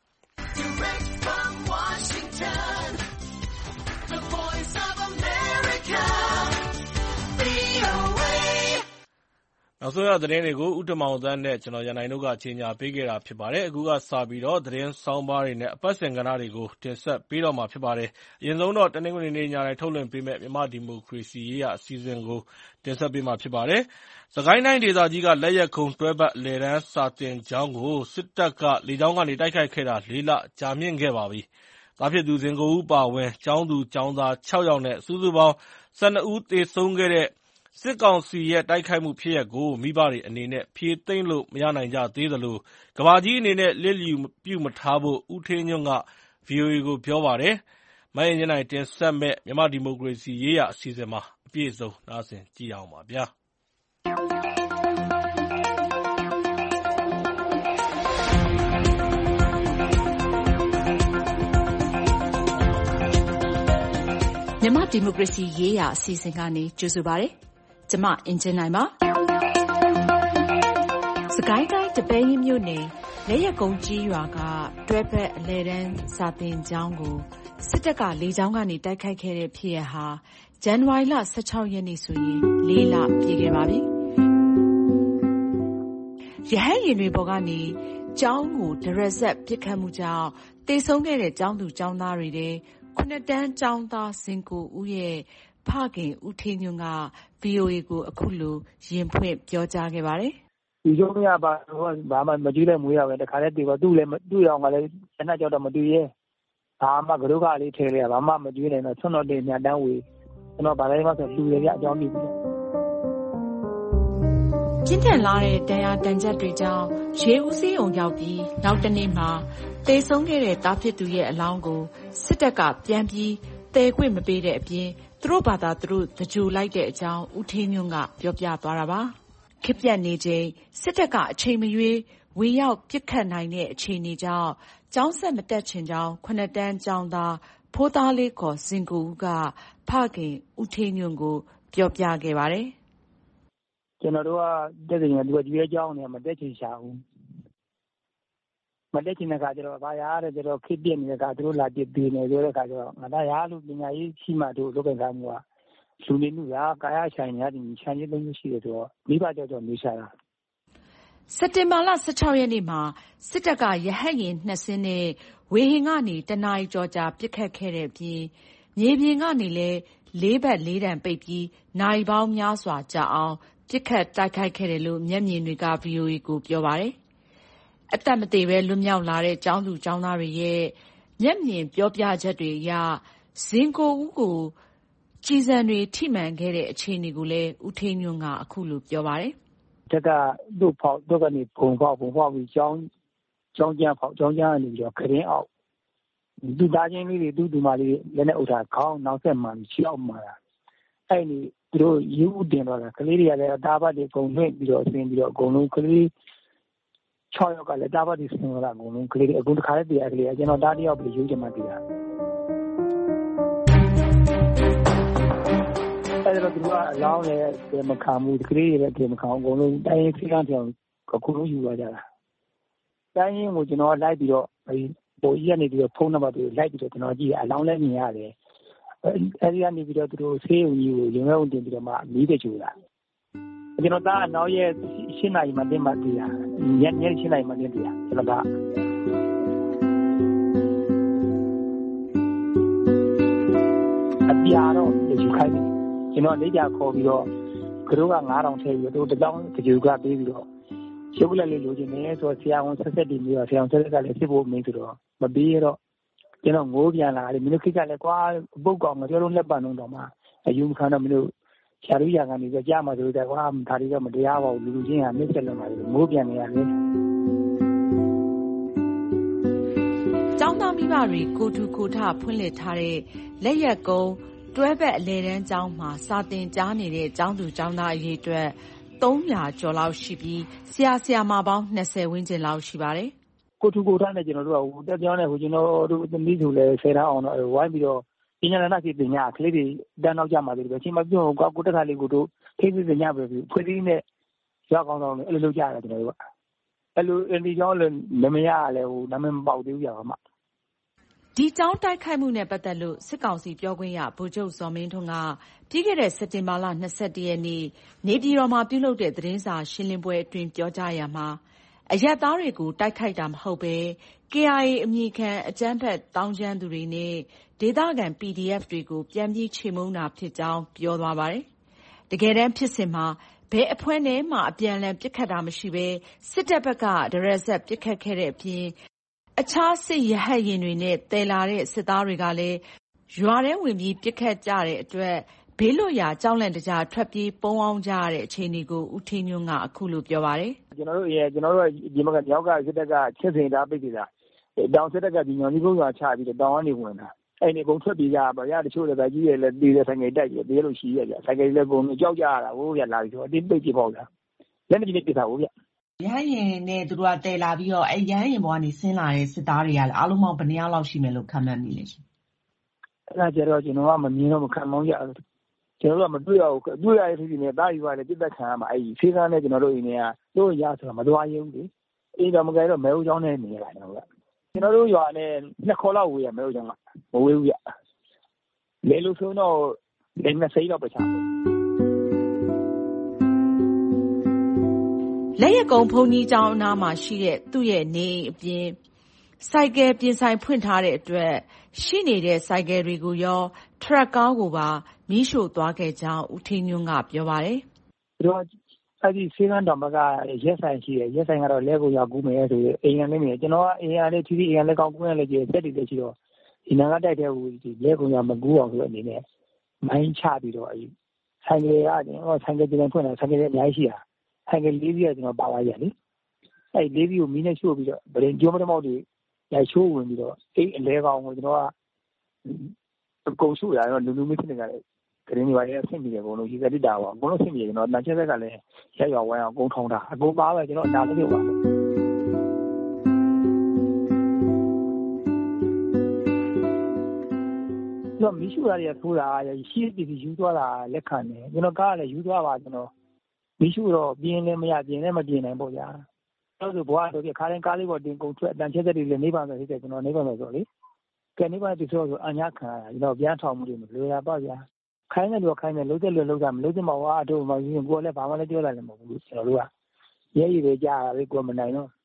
နောက်ဆုံးရသတင်းတွေကို ဦးတင်မောင်သန်းနဲ့ကျွန်တော်ရန်နိုင်တို့ကကြီးညာပေးခဲ့တာဖြစ်ပါတယ်။အခုကစပြီးတော့သတင်းဆောင်းပါးတွေနဲ့အပတ်စဉ်ကဏ္ဍတွေကိုတင်ဆက်ပေးတော့မှာဖြစ်ပါတယ်။အရင်ဆုံးတော့တနင်္ဂနွေနေ့ညတိုင်းထုတ်လွှင့်ပေးမယ့်မြန်မာဒီမိုကရေစီရေးရာအစီအစဉ်ကိုတင်ဆက်ပေးမှာဖြစ်ပါတယ်။စကိုင်းတိုင်းဒေသကြီးကလက်ရက်ခုံတွဲဘက်အလယ်တန်းစာသင်ကျောင်းကိုစစ်တပ်ကလေကြောင်းကနေတိုက်ခိုက်ခဲ့တာလေးလကြာမြင့်ခဲ့ပါပြီ။သားဖြစ်သူဇင်ကိုဦးပါဝင်ကျောင်းသူကျောင်းသား၆ယောက်နဲ့စုစုပေါင်း၁၂ဦးသေဆုံးခဲ့တဲ့စစ်ကောင်စီရဲ့တိုက်ခိုက်မှုဖြစ်ရပ်ကိုမိဘတွေအနေနဲ့ဖြေသိမ့်လို့မရနိုင်ကြသေးသလိုကဘာကြီးအနေနဲ့လစ်လျူပြုမထားဖို့ဦးထေးညွန့်က ဗွီအိုအေကိုပြောပါတယ်။မအင်ကြင်းနိုင်တင်ဆက်မဲ့မြန်မာဒီမိုကရေစီရေးရာအစီအစဉ်မှာအပြည့်အစုံနားဆင်ကြည့်အောင်ပါဗျာ။မြန်မာဒီမိုကရေစီရေးရာအစီအစဉ်ကနေကြိုဆိုပါရစေ။ကျမအင်ဂျင်နိုင်ပါ။စကိုင်းတိုင်းတပဲရင်းမြို့နယ်လက်ရက်ကုန်းကြီးရွာကတွဲဘက်အလဲတန်းစာသင်ကျောင်းကိုစစ်တပ်ကလေကြောင်းကနေတိုက်ခိုက်ခဲ့တဲ့ဖြစ်ရပ်ဟာဇန်နဝါရီလ၁၆ရက်နေ့ဆိုရင်လေးလပြည့်ခဲ့ပါပြီ။ရဟတ်ယာဉ်တွေပေါ်ကနေကျောင်းကိုဒရက်ဆက်ပစ်ခတ်မှုကြောင့်သေဆုံးခဲ့တဲ့ကျောင်းသူကျောင်းသားတွေထဲခုနှစ်တန်းကျောင်းသားဇင်ကိုဦးရဲ့ဖခင်ဦးထေးညွန့်က ဗွီအိုအေကိုအခုလိုရင်ဖွင့်ပြောကြားခဲ့ပါတယ်။ဒီလိုမျိုးပါဘာမှမကြည့်လဲမွေးရပဲတခါတည်းတည်ပါသူ့လည်းသူ့ရောင်ကလည်းတနက်ကြောက်တော့မတူရဲဘာမှကရုကလေးထဲလေဘာမှမကြည့်နိုင်တော့ဆွတ်တော့ညတန်းဝေကျွန်တော်ဗာလဲမှဆိုလူတွေပြအကြောင်းပြပြီးပြင်းထန်လာတဲ့တရားတန်ချက်တွေကြောင့်ရေဦးစီးအောင်ရောက်ပြီးနောက်တနေ့မှာသေဆုံးခဲ့တဲ့တားဖြစ်သူရဲ့အလောင်းကိုစစ်တပ်ကပြန်ပြီးတဲခွင့်မပေးတဲ့အပြင်သူတို့ဘာသာသူတို့တကြိုလိုက်တဲ့အကြောင်းဦးထေးညွန့်ကပြောပြသွားတာပါ။ခေတ်ပြတ်နေချိန်စစ်တပ်ကအချိန်မရွေးဝေရောက်ပစ်ခတ်နိုင်တဲ့အခြေအနေကြောင့်ကျောင်းဆက်မတက်ချင်ကြောင်းခုနှစ်တန်းကျောင်းသားဖိုးသားလေးခေါ်ဇင်ကိုဦးကဖခင်ဦးထေးညွန့်ကိုပြောပြခဲ့ပါတယ်။ကျွန်တော်တို့ကတက်ချင်တယ်သူကကြွေးကြောင်းနေမှာတက်ချင်ရှာဘူးမတက်ချင်တဲ့ခါကျတော့ဘာရတဲ့ကျတော့ခစ်ပြနေတဲ့ခါသူတို့လာပြပေးနေဆိုတဲ့ခါကျတော့ငါသားရလို့ပညာရေးရှိမှတို့လုပ်ကြတာမျိုးကလူနေမှုရာကာယဆိုင်ရာဒီခြံရည်သုံးရှိတယ်ဆိုတော့မိဘကြောင့်ကြောင့်နေရှာတာစက်တင်ဘာလ ၁၆ ရက်နေ့မှာစစ်တပ်ကရဟတ်ယာဉ်နှစ်စင်းနဲ့ဝေဟင်ကနေတနာရီကျော်ကြာပစ်ခတ်ခဲ့တဲ့အပြင်မြေပြင်ကနေလည်းလေးဘက်လေးတန်ပိတ်ပြီးနာရီပေါင်းများစွာကြာအောင်ပစ်ခတ်တိုက်ခိုက်ခဲ့တယ်လို့မျက်မြင်တွေက ဗွီအိုအေကိုပြောပါတယ်။အသက်မသေဘဲလွတ်မြောက်လာတဲ့ကျောင်းသူကျောင်းသားတွေရဲ့မျက်မြင်ပြောပြချက်တွေအရဇင်ကိုဦးကိုကျည်ဆံတွေထိမှန်ခဲ့တဲ့အခြေအနေကိုလည်းဦးဌေးညွန့်ကအခုလိုပြောပါတယ်။တက်ကတို့ဖောက်တို့ကနေပုံဖောက်ပုံဖောက်ပြီးကျောင်းကျောင်းကျန်းဖောက်ကျောင်းကျန်းကနေပြီးတော့ခရင်အောက်သူသားချင်းလေးတွေသူ့ဒီမလေးလည်းနဲ့ဥထားခေါင်းနောက်ဆက်မှချီအောင်မှာအဲ့ဒီသူတို့ယူတင်တော့တာကလေးတွေကလည်းတားပတ်တွေအကုန်လွှင့်ပြီးတော့ဆင်းပြီးတော့အကုန်လုံးကလေး၆ယောက်ကလည်းတားပတ်တွေဆင်းလာအကုန်လုံးကလေးတွေအကုန်တစ်ခါတည်းတရားကလေးကကျွန်တော်တားတယောက်ပြီးယူချင်မှတရားအဲ့တော့သူကအလောင်းလည်းမခံဘူးကလေးတွေလည်းမခံဘူးအကုန်လုံးတိုင်းရင်းဖိကန်းပြောင်းအကုန်လုံးယူသွားကြတာတိုင်းရင်းကိုကျွန်တော်လိုက်ပြီးတော့ပိုကြီးကနေပြီးတော့ဖုန်းနံပါတ်တွေလိုက်ပြီးတော့ကျွန်တော်ကြည့်အလောင်းလည်းမြင်ရတယ်အဲဒီကနေပြီးတော့သူတို့ဆေးရုံကြီးကိုရုံးရုံတင်ပြီးတော့မှမီးတချို့လာကျွန်တော်သားနောက်ရဲ့ရှင်းနိုင်မှတင်မှတွေ့ရညညရှင်းနိုင်မှတင်တွေ့ရကျွန်တော်သားအပြာတော့ယူခိုင်းတယ်ကျွန်တော်လက်ကြခေါ်ပြီးတော့ကတို့ကငါးထောင်ထည့်ပြီးတော့တကြောင်ကြူကပေးပြီးတော့ရုပ်လက်လေးလိုချင်တယ်ဆိုတော့ဆရာဝန်ဆက်ဆက်တည်ပြီးတော့ဆရာဝန်ဆက်ဆက်ကလည်းဖြစ်ဖို့မင်းဆိုတော့မပေးရတော့ကျွန်တော်ငိုးပြန်လာတယ်မင်းတို့ခိကလည်းကွာပုတ်ကောင်ငါတို့လက်ပံတော့တော့မှအယူခံတော့မင်းတို့ရှားရရကနေကြမှာဆိုတော့ကွာဒါတွေတော့မတရားပါဘူးလူလူချင်းကမစ်ဆက်လို့ပါလေငိုးပြန်နေရတယ်ကျောင်းသားမိဘတွေကိုတူကိုထဖွင့်လှစ်ထားတဲ့လက်ရက်ကုန်းတွဲဘက်အလဲတန်းကျောင်းမှာစာသင်ကြားနေတဲ့ကျောင်းသူကျောင်းသားအရေးအတွက်သုံးရာကျော်လောက်ရှိပြီးဆရာဆရာမပေါင်း၂၀ဝန်းကျင်လောက်ရှိပါတယ်ကိုတူကိုထားနဲ့ကျွန်တော်တို့ကဟိုတက်ပြောင်းနေဟိုကျွန်တော်တို့သမီးဆိုလဲဆယ်တန်းအောင်တော့ဝိုင်းပြီးတော့ပညာနာစီပညာကလေးတွေတန်းနောက်ကြမှာတယ်ပဲချိန်မပြုံးကွာကိုတက်ခါလေးကိုတို့ထိပ်ပညာပဲပြီးဖွေးသီးနဲ့ရောက်ကောင်းဆောင်အဲ့လိုလုပ်ကြရတယ်ကျွန်တော်တို့ကအဲ့လိုအင်ဒီကျောင်းလည်းမမရလဲဟိုနာမည်မပေါက်သေးဘူးရပါမှဒီကျောင်းတိုက်ခိုက်မှုနဲ့ပတ်သက်လို့စစ်ကောင်စီပြောခွင့်ရဗိုလ်ချုပ်ဇော်မင်းထွန်းကပြီးခဲ့တဲ့စက်တင်ဘာလ၂၁ရက်နေ့နေပြည်တော်မှာပြုလုပ်တဲ့သတင်းစာရှင်းလင်းပွဲအတွင်းပြောကြားရာမှာအရပ်သားတွေကိုတိုက်ခိုက်တာမဟုတ်ဘဲ ကေအိုင်အေ အမည်ခံအကြမ်းဖက်သောင်းကျန်းသူတွေနဲ့ဒေသခံ ပီဒီအက်ဖ် တွေကိုပြန်ပြီးချေမှုန်းတာဖြစ်ကြောင်းပြောသွားပါတယ်။တကယ်တမ်းဖြစ်စဉ်မှာဘယ်အဖွဲ့နဲ့မှအပြန်အလှန်ပစ်ခတ်တာမရှိဘဲစစ်တပ်ဘက်ကဒရစပ်ပစ်ခတ်ခဲ့တဲ့အပြင်အခြားစစ်ရဟတ်ယာဉ်တွေနဲ့တည်လာတဲ့စစ်သားတွေကလည်းရွာထဲဝင်ပြီးပစ်ခတ်ကြတဲ့အတွက်ဘေးလွတ်ရာကြောက်လန့်တကြားထွက်ပြေးပုန်းအောင်ကြရတဲ့အခြေအနေကိုဦးဌေးညွန့်ကအခုလိုပြောပါတယ်။ကျွန်တော်တို့ရေကျွန်တော်တို့ဒီမှာကမြောက်ကစစ်တပ်ကချက်စင်တာပိတ်နေတာတောင်စစ်တပ်ကဒီညောင်ကြီးကုန်းရွာချပြီးတော့တောင်ကနေဝင်တာအဲ့ဒီကုန်ထွက်ပြေးကြပါရတချို့လည်းပဲကြီးရလည်းပြေးတဲ့ဆိုင်ငယ်တိုက်ပြီးပြေးလို့ရှိရကြဆိုင်ငယ်လည်းကုန်ကြောက်ကြရတာဟိုရလာပြီးတော့အတင်းပိတ်ကြပေါ့ဗျာလက်မကြီးနဲ့ပြစ်တာဟိုဗျရဟန်းရင်နဲ့သူတို့ကတဲလာပြီးတော့အဲရဟန်းရင်ဘောကနေဆင်းလာတဲ့စစ်သားတွေကလည်းအားလုံးပေါင်းဘယ်နှယောက်လောက်ရှိမယ်လို့ခန့်မှန်းမိလဲရှင်အဲ့ဒါကြတော့ကျွန်တော်ကမမြင်တော့မခံမောင်းရကျွန်တော်တို့ကမတွေ့ရဘူးတွေ့ရတဲ့သူတွေနဲ့တားယူရတယ်ပြစ်သက်ခံရမှာအဲ့ဒီဖေးကားနဲ့ကျွန်တော်တို့အိမ်တွေကတို့ရဆိုတာမသွားရဘူးလေအေးတော့မကြိုက်တော့မဲဦးချောင်းနဲ့နေရတာကျွန်တော်ကကျွန်တော်တို့ရွာနဲ့နှစ်ခေါ်လောက်ဝေးရမဲဦးချောင်းကမဝေးဘူးရလေလို့ဆိုတော့လေနဲ့စိတ်တော့ပချာလက်ရကုံဘုံကြီးကျောင်းအနားမှာရှိတဲ့သူ့ရဲ့နေအိမ်အပြင်စိုက်ကယ်ပြင်ဆိုင်ဖွင့်ထားတဲ့အတွက်ရှိနေတဲ့စိုက်ကယ်တွေကိုရောထရက်ကားကိုပါမီးရှို့သွားခဲ့ကြောင်းဦးဌေးညွန့်ကပြောပါတယ်။သူတို့အဲ့ဒီစေကန်းတော်မကရက်ဆိုင်ရှိတယ်ရက်ဆိုင်ကတော့လဲကိုရောက်ကူးမယ်ဆိုရင်အိမ်ရလေးနေကျွန်တော်ကအိမ်ရလေးထီးထီးအိမ်ရလေးကောင်းကူးရလေးကျစက်တွေလည်းရှိတော့ဒီနာကတိုက်တဲ့ဟိုဒီလဲကိုရောက်မကူးအောင်ဆိုတဲ့အနေနဲ့မိုင်းချပြီးတော့အဲ့ဆိုင်ကယ်ကကျွန်တော်ဆိုင်ကယ်ပြင်ဖွင့်တာဆိုင်ကယ်လည်းအများကြီးရှိတာဆိုင်ကယ်လေးစီးကကျွန်တော်ပါသွားရလေအဲ့လေးစီးကိုမီးနဲ့ရှို့ပြီးတော့ဗရင်ကျိုးမတမောက်တွေရိုက်ချိုးဝင်ပြီးတော့အိမ်အလဲကောင်ကိုကျွန်တော်ကအကုန်ရှို့ရတော့လူလူမဖြစ်နေကြတယ်ကရင်တွေပါရဲ့ဆင့်ပြီးတယ်ဘုံလို့ရေစက်တစ်တာပေါ့ဘုံလို့ဆင့်ပြီးတယ်ကျွန်တော်တန်ချက်ဆက်ကလည်းရက်ရွာဝိုင်းအောင်ကုန်းထောင်းတာအကုန်ပါပဲကျွန်တော်အနာလေးတွေပါတော့မီးရှို့ရတဲ့ထိုးတာရှိတီတီယူသွားတာလက်ခံတယ်ကျွန်တော်ကားလည်းယူသွားပါကျွန်တော်မီးရှို့တော့ပြင်းလည်းမရပြင်းလည်းမပြင်းနိုင်ပေါ့ဗျာတော့ဆိုဘွားဆိုပြခါတိုင်းကားလေးပေါ်တင်ကုန်ထွက်အတန်ချက်တွေလည်းနေပါမယ်ဖြစ်တယ်ကျွန်တော်နေပါမယ်ဆိုလေကဲနေပါဒီဆိုဆိုအညာခံရကျွန်တော်ပြန်ထောင်မှုတွေမလွယ်တာပေါ့ဗျာခိုင်းတယ်လို့ခိုင်းတယ်လုံးတဲ့လို့လုံးတာမလုံးတဲ့မှာဟာအတို့မှရင်ကိုလည်းဘာမှလည်းပြောလိုက်လည်းမဟုတ်ဘူးကျွန်တော်တို့ကရဲရည်ပဲကြားတာလေကိုမနိုင်တော့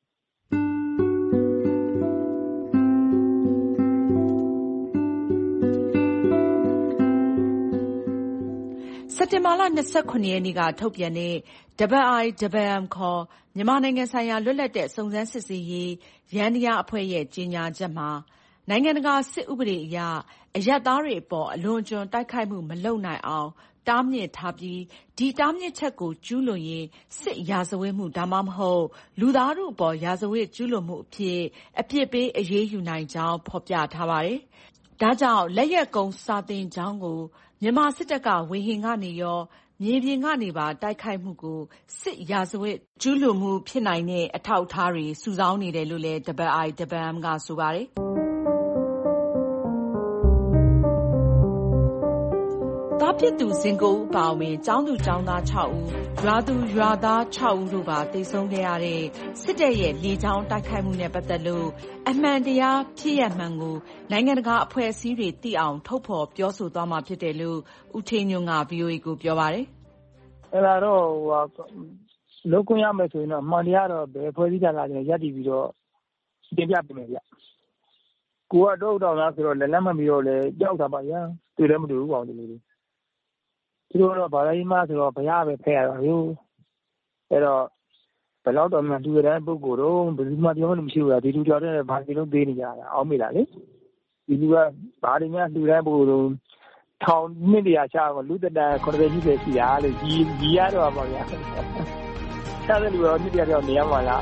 စက်တင်ဘာလ၂၇ရက်နေ့ကထုတ်ပြန်တဲ့ I I M M ခေါ်မြန်မာနိုင်ငံဆိုင်ရာလွတ်လပ်တဲ့စုံစမ်းစစ်ဆေးရေးယန္တရားအဖွဲ့ရဲ့ကြေညာချက်မှာနိုင်ငံတကာစစ်ဥပဒေအရအရပ်သားတွေအပေါ်အလွန်အကျွံတိုက်ခိုက်မှုမလုပ်နိုင်အောင်တားမြစ်ထားပြီးဒီတားမြစ်ချက်ကိုကျူးလွန်ရင်စစ်ရာဇဝတ်မှုဒါမှမဟုတ်လူသားတို့အပေါ်ရာဇဝတ်ကျူးလွန်မှုအဖြစ်အပြစ်ပေးအရေးယူနိုင်ကြောင်းဖော်ပြထားပါတယ်။ဒါကြောင့်လက်ယက်ကုန်းစာသင်ကျောင်းကိုမြန်မာစစ်တပ်ကဝေဟင်ကနေရောမြေပြင်ကနေပါတိုက်ခိုက်မှုကိုစစ်ရာဇဝတ်ကျူးလွန်မှုဖြစ်နိုင်တဲ့အထောက်အထားတွေစုဆောင်းနေတယ်လို့လည်း I I M M ကဆိုပါတယ်။သားဖြစ်သူဇင်ကိုဦးအပါအဝင်ကျောင်းသူကျောင်းသား၆ဦးရွာသူရွာသား၆ဦးတို့ပါသေဆုံးခဲ့ရတဲ့စစ်တပ်ရဲ့လေကြောင်းတိုက်ခိုက်မှုနဲ့ပတ်သက်လို့အမှန်တရားဖြစ်ရပ်မှန်ကိုနိုင်ငံတကာအဖွဲ့အစည်းတွေသိအောင်ထုတ်ဖော်ပြောဆိုသွားမှာဖြစ်တယ်လို့ဦးထေးညွန့်က ဗွီအိုအေကိုပြောပါတယ်။အဲ့ဒါတော့ဟိုလောက်ခွင့်ရမယ်ဆိုရင်တော့မှန်တရားတော့ဘယ်ဖွဲ့စည်းကြတာလဲရပ်တည်ပြီးတော့တင်ပြပေးမယ်ဗျ။ကိုကတော့တော့လားဆိုတော့လက်လက်မပြီးတော့လေကြောက်တာပါဗျာ။တွေ့လည်းမတွေ့ဘူးပေါ့ဒီလိုသူတို့တော့ဗာလာကြီးမဆိုတော့ဘရားပဲဖဲရတော့ဟိုအဲ့တော့ဘယ်တော့တော့မှသူရတဲ့ပုဂ္ဂိုလ်တော့ဘယ်သူမှပြောလို့မရှိဘူးလားဒီလူကြောက်တဲ့ဘာစီလုံးသေးနေကြတာအောင်းမိလားလေဒီလူကဘာတွေများလူတဲ့ပုဂ္ဂိုလ်တော့ထောင်နှစ်တရာချတော့လူတတခုနှစ်ကြီးပဲရှိရလို့ကြီးကြီးရတော့ပါဗျာဆက်တဲ့လူတော့နှစ်တရာတော့နေရမှာလား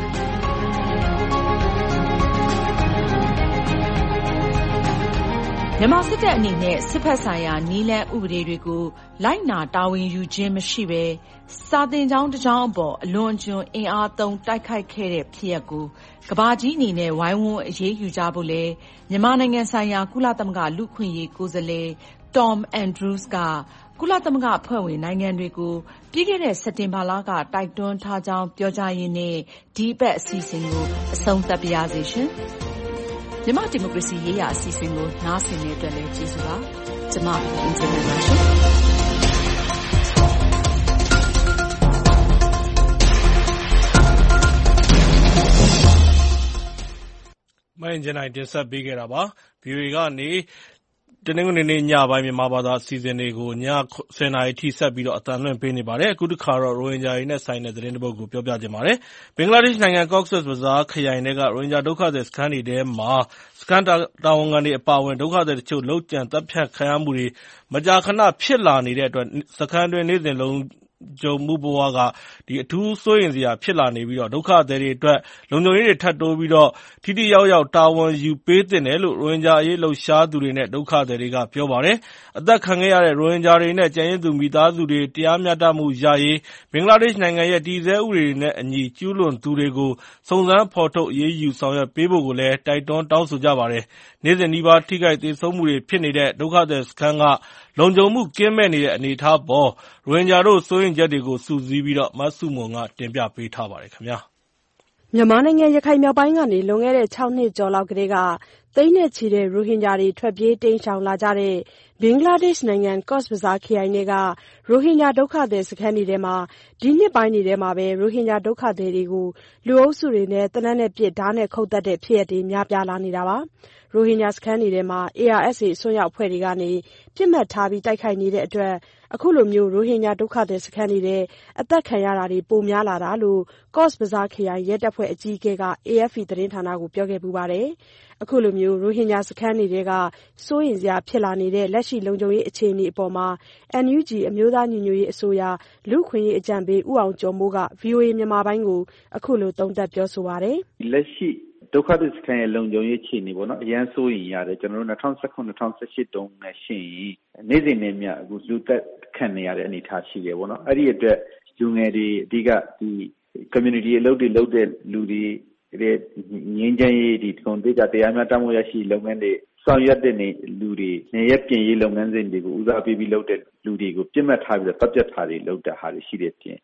မြန်မာစစ်တပ်အနေနဲ့စစ်ဖက်ဆိုင်ရာနည်းလမ်းဥပဒေတွေကိုလိုက်နာတာဝန်ယူခြင်းမရှိဘဲစာသင်ကျောင်းတစ်ကျောင်းအပေါ်အလွန်အကျွံအင်အားသုံးတိုက်ခိုက်ခဲ့တဲ့ဖြစ်ရပ်ကိုကမ္ဘာကြီးအနေနဲ့ဝိုင်းဝန်းအရေးယူကြဖို့လဲမြန်မာနိုင်ငံဆိုင်ရာကုလသမဂ္ဂလူ့အခွင့်အရေးကိုယ်စားလှယ် Tom Andrews ကကုလသမဂ္ဂအဖွဲ့ဝင်နိုင်ငံတွေကိုပြီးခဲ့တဲ့စက်တင်ဘာလကတိုက်တွန်းထားကြောင်းပြောကြားရင်းနဲ့ဒီအပတ်အစီအစဉ်ကိုအဆုံးသတ်ပါရစေရှင်။မြန်မာဒီမိုကရေစီရေးရာအစီအစဉ်ကိုနားဆင်တဲ့အတွက်လည်းကျေးဇူးပါ။ကျွန်မအင်ဂျင်နီယာပါရှင်။မိုင်းဂျန်နိုင်တင်ဆက်ပေးခဲ့တာပါ။ ဗီအိုအေကနေတနင်္ဂနွေနေ့ညပိုင်းမြန်မာဘာသာအစီအစဉ်တွေကိုညဆယ်နာရီထိဆက်ပြီးတော့အသံလွှင့်ပေးနေပါတယ်။အခုတစ်ခါတော့ရိုဟင်ဂျာတွေနဲ့ဆိုင်တဲ့သတင်းတစ်ပုဒ်ကိုပြောပြချင်ပါတယ်။ဘင်္ဂလားဒေ့ရှ်နိုင်ငံ Cox's Bazar ခရိုင်ထဲကရိုဟင်ဂျာဒုက္ခသည်စခန်းတွေထဲမှာစခန်းတာဝန်ခံတွေအပါအဝင်ဒုက္ခသည်တချို့လုပ်ကြံသတ်ဖြတ်ခံရမှုတွေမကြာခဏဖြစ်လာနေတဲ့အတွက်စခန်းတွင်းနေ့စဉ်လုံးကြုံမှုဘဝကအထူးစိုးရိမ်စရာဖြစ်လာနေပြီးတော့ဒုက္ခသည်တွေအတွက်လုံခြုံရေးတွေထပ်တိုးပြီးတော့ထိထိရောက်ရောက်တာဝန်ယူပေးသင့်တယ်လို့ရိုဟင်ဂျာအရေးလှုပ်ရှားသူတွေနဲ့ဒုက္ခသည်တွေကပြောပါတယ်။အသက်ခံခဲ့ရတဲ့ရိုဟင်ဂျာတွေနဲ့ကျန်ရစ်သူမိသားစုတွေတရားမျှတမှုရရေးဘင်္ဂလားဒေ့ရှ်နိုင်ငံရဲ့တည်ဆဲဥပဒေတွေနဲ့အညီကျူးလွန်သူတွေကိုစုံစမ်းဖော်ထုတ်အရေးယူဆောင်ရွက်ပေးဖို့ကိုလည်းတိုက်တွန်းတောင်းဆိုကြပါတယ်။နေ့စဉ်နီးပါးထိခိုက်သေဆုံးမှုတွေဖြစ်နေတဲ့ဒုက္ခသည်စခန်းကလုံခြုံမှုကင်းမဲ့နေတဲ့အနေအထားပေါ်ရိုဟင်ဂျာတို့စိုးရိမ်ချက်တွေကိုစုစည်းပြီးတော့မဆုမွန်ကတင်ပြပေးထားပါတယ်ခင်ဗျာမြန်မာနိုင်ငံရခိုင်မြောက်ပိုင်းကနေလွန်ခဲ့တဲ့၆နှစ်ကျော်လောက်ကတည်းကသိန်းနဲ့ချီတဲ့ရိုဟင်ဂျာတွေထွက်ပြေးတိမ်းရှောင်လာကြတဲ့ဘင်္ဂလားဒေ့ရှ်နိုင်ငံ Cox's Bazar ခရိုင်တွေကရိုဟင်ဂျာဒုက္ခသည်စခန်းတွေထဲမှာဒီနှစ်ပိုင်းတွေထဲမှာပဲရိုဟင်ဂျာဒုက္ခသည်တွေကိုလူအုပ်စုတွေနဲ့သေနတ်နဲ့ပစ်ဓာတ်နဲ့ခုတ်သတ်တဲ့ဖြစ်ရပ်တွေများပြားလာနေတာပါ။ရိုဟင်ဂျာစခန်းတွေထဲမှာ A R S A အစွန်းရောက်အဖွဲ့တွေကနေပစ်မှတ်ထားပြီးတိုက်ခိုက်နေတဲ့အတွက်အခုလိုမျိုးရိုဟင်ဂျာဒုက္ခသည်စခန်းတွေထဲအသက်ခံရတာတွေပိုများလာတာလို့ Cox's Bazar ခရိုင်ရဲတပ်ဖွဲ့အကြီးအကဲက A F P သတင်းဌာနကိုပြောခဲ့ပူပါတယ်။အခုလိုမျိုးရိုဟင်ဂျာစခန်းတွေထဲကစိုးရိမ်စရာဖြစ်လာနေတဲ့လက်ရှိလုံခြုံရေးအခြေအနေအပေါ်မှာ N U G အမျိုးသားညီညွတ်ရေးအစိုးရလူ့အခွင့်အရေးအကြံပေးဦးအောင်ကျော်မိုးက V O A မြန်မာပိုင်းကိုအခုလိုသုံးသပ်ပြောဆိုပါတယ်။လက်ရှိဒုက္ခသည်စခန်းရဲ့လုံခြုံရေးအခြေအနေပေါ့နော်အရန်စိုးရင်ရတယ်ကျွန်တော်တို့၂၀၁၇ ၂၀၁၈တုန်းနဲ့ရှင်နေ့စဉ်နဲ့မြအခုလူသက်ခံနေရတဲ့အနေအထားရှိတယ်ပေါ့နော်အဲ့ဒီအတွက်လူငယ်တွေအဓိကဒီ community အလုပ်တွေလုပ်တဲ့လူတွေတဲ့ငင်းချမ်းရေးဒီကွန်တေးကြတရားမျှတမှုရရှိလုပ်ငန်းတွေဆောင်ရွက်တဲ့နေလူတွေနေရပြင်ရေးလုပ်ငန်းစဉ်တွေကိုဦးစားပေးပြီးလုပ်တဲ့လူတွေကိုပြစ်မှတ်ထားပြီးတော့တပ်ပြတ်ထားတွေလုပ်တဲ့ဟာတွေရှိတဲ့ပြင်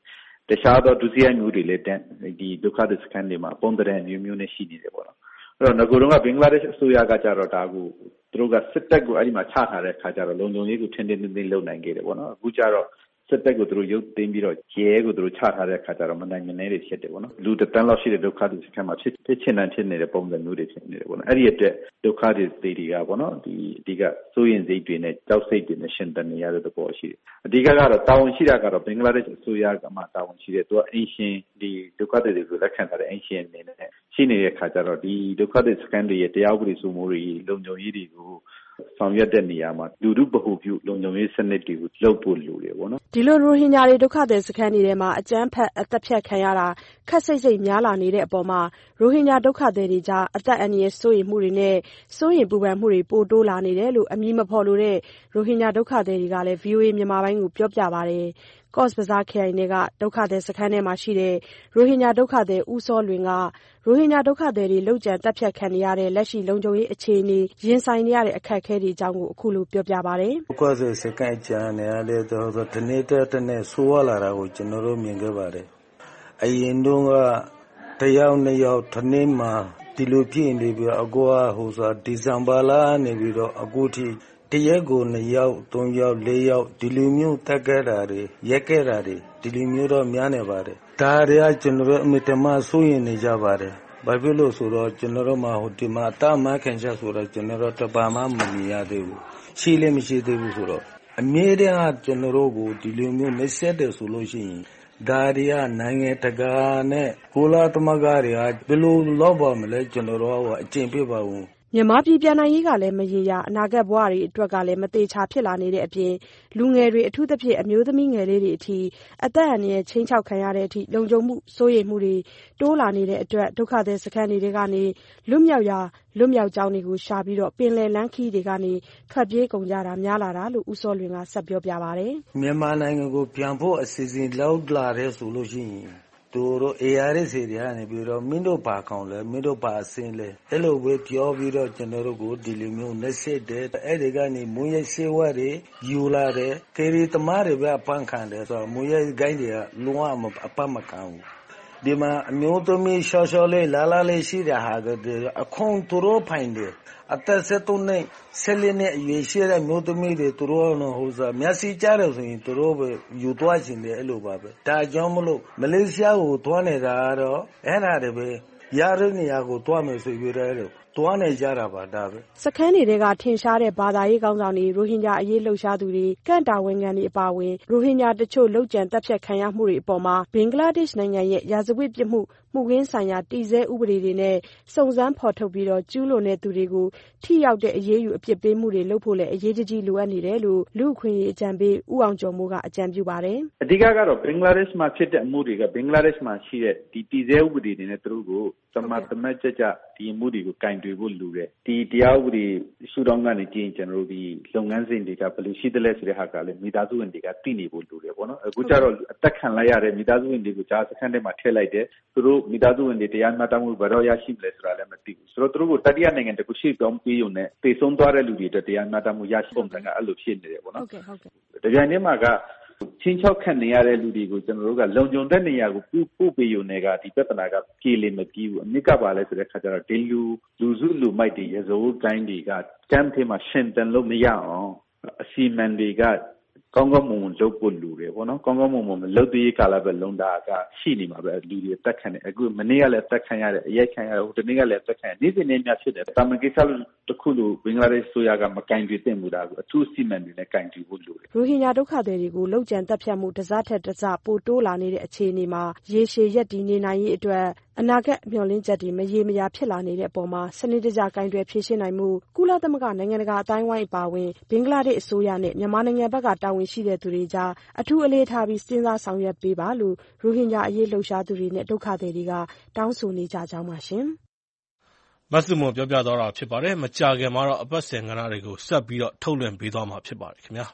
တခြားသောဒုစရိုက်မျိုးတွေလည်းဒီဒုက္ခသည်စခန်းတွေမှာပုံသဏ္ဍာန်မျိုးမျိုးနဲ့ရှိနေတယ်ပေါ့နော်အဲ့တော့ငကိုယ်တော့ကဘင်္ဂလားဒေ့ရှ်အစိုးရကကြတော့ဒါကိုသူတို့ကစစ်တပ်ကိုအဲ့ဒီမှာချထားတဲ့ခါကျတော့လုံခြုံရေးကိုထင်းထင်းထင်းထင်းလုပ်နိုင်ခဲ့တယ်ပေါ့နော်အခုကျတော့စစ်တပ်ကိုသူတို့ရုပ်သိမ်းပြီးတော့ရဲကိုသူတို့ချထားတဲ့ခါကျတော့မနိုင်မနှဲတွေဖြစ်တယ်ပေါ့နော်လူတန်းလောက်ရှိတဲ့ဒုက္ခသည်စခန်းမှာဖြစ်ဖြစ်ချင်တဲ့ဖြစ်နေတဲ့ပုံစံမျိုးတွေဖြစ်နေတယ်ပေါ့နော်အဲ့ဒီအတွက်ဒုက္ခသည်တွေကပေါ့နော်ဒီအဓိကစိုးရင်စိတ်တွေနဲ့ကြောက်စိတ်တွေနဲ့ရှင်သန်နေရတဲ့သဘောရှိတယ်အဓိကကတော့တာဝန်ရှိတာကတော့ဘင်္ဂလားဒေ့ရှ်အစိုးရကမှတာဝန်ရှိတယ်သူကအင်ရှင်ဒီဒုက္ခသည်တွေကိုလက်ခံထားတဲ့အင်ရှင်အနေနဲ့ရှိနေတဲ့ခါကျတော့ဒီဒုက္ခသည်စခန်းတွေရဲ့တရားဥပဒေစိုးမိုးရေးလုံခြုံရေးတွေကိုဆောင်ရွက်တဲ့နေရာမှာလူထုဗဟုပြုလုံခြုံရေးစနစ်တွေကိုလုပ်ဖို့လိုတယ်ပေါ့နော်ဒီလိုရိုဟင်ဂျာတွေဒုက္ခသည်စခန်းတွေထဲမှာအကြမ်းဖက်အသက်ဖြတ်ခံရတာခက်စိတ်စိတ်များလာနေတဲ့အပေါ်မှာရိုဟင်ဂျာဒုက္ခသည်တွေကြားအသက်အန္တရာယ်စိုးရိမ်မှုတွေနဲ့စိုးရိမ်ပူပန်မှုတွေပိုတိုးလာနေတယ်လို့အမည်မဖော်လိုတဲ့ရိုဟင်ဂျာဒုက္ခသည်တွေကလည်း ဗွီအိုအေ မြန်မာပိုင်းကိုပြောပြပါတယ်။ ကော့စ်ဘဇားခရိုင်ထဲကဒုက္ခသည်စခန်းထဲမှာရှိတဲ့ရိုဟင်ဂျာဒုက္ခသည်ဦးစောလွင်ကရိုဟင်ဂျာဒုက္ခသည်တွေလုပ်ကြံသတ်ဖြတ်ခံနေရတဲ့လက်ရှိလုံခြုံရေးအခြေအနေရင်ဆိုင်နေရတဲ့အခက်အခဲတွေအကြောင်းကိုအခုလိုပြောပြပါတယ်။ဒုက္ခသည်စခန်းကျန်နေရတဲ့တနေ့တနေ့ဆိုးဝါးလာတာကိုကျွန်တော်တို့မြင်ခဲ့ပါတယ်။အရင်တုန်းကတယောက်နှစ်ယောက်တနေ့မှာဒီလိုဖြစ်နေပြီးအကူအဟိုဆိုဒီဇင်ဘာလနေပြီးတော့အခုထိတရက်ကိုနှစ်ယောက်သုံးယောက်လေးယောက်ဒီလိုမျိုးတက်ခဲ့တာတွေရက်ခဲ့တာတွေဒီလိုမျိုးတော့များနေပါတယ်ဒါတွေကကျွန်တော်တို့အမြဲတမ်းစိုးရင်နေကြပါတယ်ဘာဖြစ်လို့ဆိုတော့ကျွန်တော်တို့မှာဟိုဒီမှာတာမခံချက်ဆိုတော့ကျွန်တော်တို့တပါမှမမြင်ရသေးဘူးရှိလည်းမရှိသေးဘူးဆိုတော့အမြဲတမ်းကျွန်တော်တို့ကိုဒီလိုမျိုးနှိမ့်ဆက်တယ်ဆိုလို့ရှိရင်ဒါတွေကနိုင်ငံတကာနဲ့ကိုလာသမဂ္ဂတွေကဘယ်လိုလုပ်ပါမလဲကျွန်တော်တို့ကအကျင့်ပြပါဦးမြန်မာပြည်ပြန်နိုင်ရေးကလည်းမရေရာအနာဂတ်ဘဝတွေအတွက်ကလည်းမသေးချာဖြစ်လာနေတဲ့အပြင်လူငယ်တွေအထူးသဖြင့်အမျိုးသမီးငယ်လေးတွေအထိအသက်အန္တရာယ်ချင်းချောက်ခံရတဲ့အထိလုံခြုံမှုစိုးရိမ်မှုတွေတိုးလာနေတဲ့အတွက်ဒုက္ခသည်စခန်းတွေကနေလွတ်မြောက်ရာလွတ်မြောက်ကြောင်းတွေကိုရှာပြီးတော့ပင်လယ်လမ်းခီးတွေကနေထွက်ပြေးကုန်ကြတာများလာတာလို့ဦးစောလွင်ကဆက်ပြောပြပါတယ်မြန်မာနိုင်ငံကိုပြန်ဖို့အစီအစဉ်လောက်လာတဲ့ဆိုလို့ရှိရင်သူတို့အေအာရစီတွေကနေပြီးတော့မင်းတို့ပါကောင်းလဲမင်းတို့ပါအစင်းလဲအဲ့လိုပဲပြောပြီးတော့ကျွန်တော်တို့ကိုဒီလိုမျိုးနှက်စစ်တယ်အဲ့ဒီကနေမွေးရစေဝါတွေယူလာတယ်ကေရီသမားတွေပဲအပန်းခံတယ်ဆိုတော့မွေးရဂိုင်းတွေကလုံးဝအပန်းမခံဘူးဒီမှာအမျိုးသမီးရှော့ရှော့လေးလာလာလေးရှိတဲ့ဟာကအခုံသူတို့ဖိုင်တယ်အသက်ဆက်သုံးနဲ့ဆက်လေးနဲ့အရွယ်ရှိတဲ့မျိုးသမီးတွေသူတို့ဟိုစားမျက်စိကြားတယ်ဆိုရင်သူတို့ပဲယူသွားခြင်းတယ်အဲ့လိုပါပဲဒါကြောင့်မလို့မလေးရှားကိုသွားနေတာတော့အဲ့ဒါတွေပဲရတဲ့နေရာကိုသွားမယ်ဆိုပြီးတော့တွားနေကြတာပါဒါပဲစခန်းတွေကထင်ရှားတဲ့ဘာသာရေးကောင်းဆောင်တွေရိုဟင်ဂျာအရေးလှုပ်ရှားသူတွေကန့်တာဝန်ခံတွေအပါအဝင်ရိုဟင်ဂျာတချို့လောက်ကျန်တပ်ဖြတ်ခံရမှုတွေအပေါ်မှာဘင်္ဂလားဒေ့ရှ်နိုင်ငံရဲ့ရာဇဝတ်ပြစ်မှုမှုခင်းဆိုင်ရာတည်ဆဲဥပဒေတွေနဲ့စုံစမ်းဖော်ထုတ်ပြီးတော့ကျူးလွန်တဲ့သူတွေကိုထိရောက်တဲ့အရေးယူအပြစ်ပေးမှုတွေလုပ်ဖို့လည်းအရေးကြီးကြီးလိုအပ်နေတယ်လို့လူ့အခွင့်အရေးအကြံပေးဦးအောင်ကျော်မိုးကအကြံပြုပါတယ်အဓိကကတော့ဘင်္ဂလားဒေ့ရှ်မှာဖြစ်တဲ့အမှုတွေကဘင်္ဂလားဒေ့ရှ်မှာရှိတဲ့ဒီတည်ဆဲဥပဒေတွေနဲ့သူတို့ကိုသမတ်သမတ်ကြကြဒီအမှုတွေကိုကင်တွယ်ဖို့လိုတယ်ဒီတရားဥပဒေရှုထောင့်ကနေကြည့်ရင်ကျွန်တော်တို့ဒီလုပ်ငန်းစဉ်တွေကဘယ်လိုရှိသလဲဆိုတဲ့ဟာကလည်းမိသားစုဝင်တွေကသိနေဖို့လိုတယ်ပေါ့နော်အခုကျတော့အသက်ခံလိုက်ရတဲ့မိသားစုဝင်တွေကိုကြားစခန်းထဲမှာထည့်လိုက်တယ်သူတို့မိသားစုဝင်တွေတရားမျှတမှုဘယ်တော့ရရှိမလဲဆိုတာလည်းမသိဘူးဆိုတော့သူတို့ကိုတတိယနိုင်ငံတခုရှိပြောင်းပြီးုံနဲ့တည်ဆုံးသွားတဲ့လူတွေအတွက်တရားမျှတမှုရရှိပုံစံကအဲ့လိုဖြစ်နေတယ်ပေါ့နော်ဟုတ်ကဲ့ဟုတ်ကဲ့တကယ်တည်းမှာကချင်းချောက်ခံနေရတဲ့လူတွေကိုကျွန်တော်တို့ကလုံခြုံတဲ့နေရာကိုပို့ပို့ပေးရုံနဲ့ကဒီပြဿနာကပြေလည်မပြီးဘူးအမြစ်ကပါလဲဆိုတဲ့ခါကျတော့ဒီလူလူစုလူမိုက်တွေရေစိုးတိုင်းတွေကကျမ်းထဲမှာရှင်တန်လို့မရအောင်အစီမံတွေကကောင်းကောင်းမွန်မွန်လုပ်ဖို့လူတွေပေါ့နော်ကောင်းကောင်းမွန်မွန်မလုပ်သေးကာလပဲလုံတာကရှိနေမှာပဲလူတွေတက်ခံတယ်အခုမနေ့ကလည်းတက်ခံရတယ်အရက်ခံရတယ်ဟိုတနေ့ကလည်းတက်ခံရနေ့စဉ်နေ့များဖြစ်တယ်တာမန်ကိစ္စတစ်ခုလိုဘင်္ဂလားဒေ့ရှ်ဆိုရကမကင်တွယ်တင်မှုတာကိုအထူးစီမံတွေနဲ့ကင်တွယ်ဖို့လိုတယ်ရိုဟင်ဂျာဒုက္ခသည်တွေကိုလောက်ကျန်တပ်ဖြတ်မှုတစားထက်တစားပိုတိုးလာနေတဲ့အခြေအနေမှာရေရှည်ရက်တည်နေနိုင်ရေးအတွက်အနာဂတ်မျှော်လင့်ချက်တွေမရေမရာဖြစ်လာနေတဲ့အပေါ်မှာစနစ်တကျကင်တွယ်ဖြေရှင်းနိုင်မှုကုလသမဂ္ဂနိုင်ငံတကာအတိုင်းအဝိုင်းအပါအဝင်ဘင်္ဂလားဒေ့ရှ်အစိုးရနဲ့မြန်မာနိုင်ငံဘက်ကတာဝန်ရှိတဲ့သူတွေကြားအထူးအလေးထားပြီးစဉ်းစားဆောင်ရွက်ပေးပါလို့ရိုဟင်ဂျာအရေးလှုပ်ရှားသူတွေနဲ့ဒုက္ခသည်တွေကတောင်းဆိုနေကြကြောင်းပါရှင်။မဆုမွန်ပြောပြသွားတာဖြစ်ပါတယ်။မကြာခင်မှာတော့အပတ်စဉ်ကဏ္ဍတွေကိုဆက်ပြီးတော့ထုတ်လွှင့်ပေးသွားမှာဖြစ်ပါတယ်ခင်ဗျာ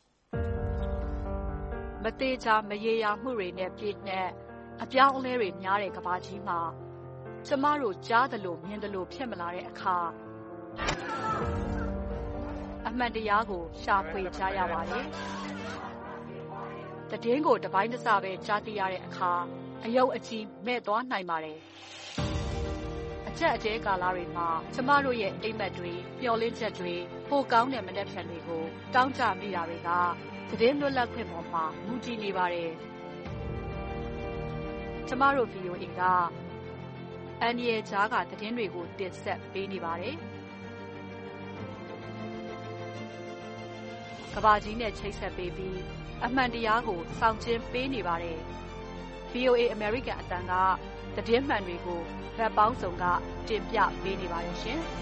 ။မသေးချာမရေရာမှုတွေနဲ့ပြည့်နှက်အပြောင်းအလဲတွေများတဲ့ကမ္ဘာကြီးမှာကျမတို့ကြားသလိုမြင်သလိုဖြစ်မလာတဲ့အခါအမှန်တရားကိုရှာဖွေကြရပါတယ်။သတင်းကိုတပိုင်းတစပဲကြားသိရတဲ့အခါအယုတ်အကြီးမဲ့သွားနိုင်ပါတယ်။အချက်အကျဲကာလတွေမှာကျမတို့ရဲ့အိမ်မက်တွေမျှော်လင့်ချက်တွေပိုကောင်းတဲ့မနှက်ဖြန်တွေကိုတောင်းကြမိတာတွေကသတင်းလွတ်လပ်ခွင့်ပေါ်မှာမူတည်နေပါတယ်။ကျမတို့ ဗီအိုအေ ကအန်ဒီရဲ့ကြားကသတင်းတွေကိုတင်ဆက်ပေးနေပါတယ်။ကဘာကြီးနဲ့ချိတ်ဆက်ပေးပြီးအမှန်တရားကိုဆောင်ကျဉ်ပေးနေပါတယ်။ ဗီအိုအေ American အသံကသတင်းမှန်တွေကိုဗတ်ပေါင်းစုံကတင်ပြပေးနေပါတယ်ရှင်။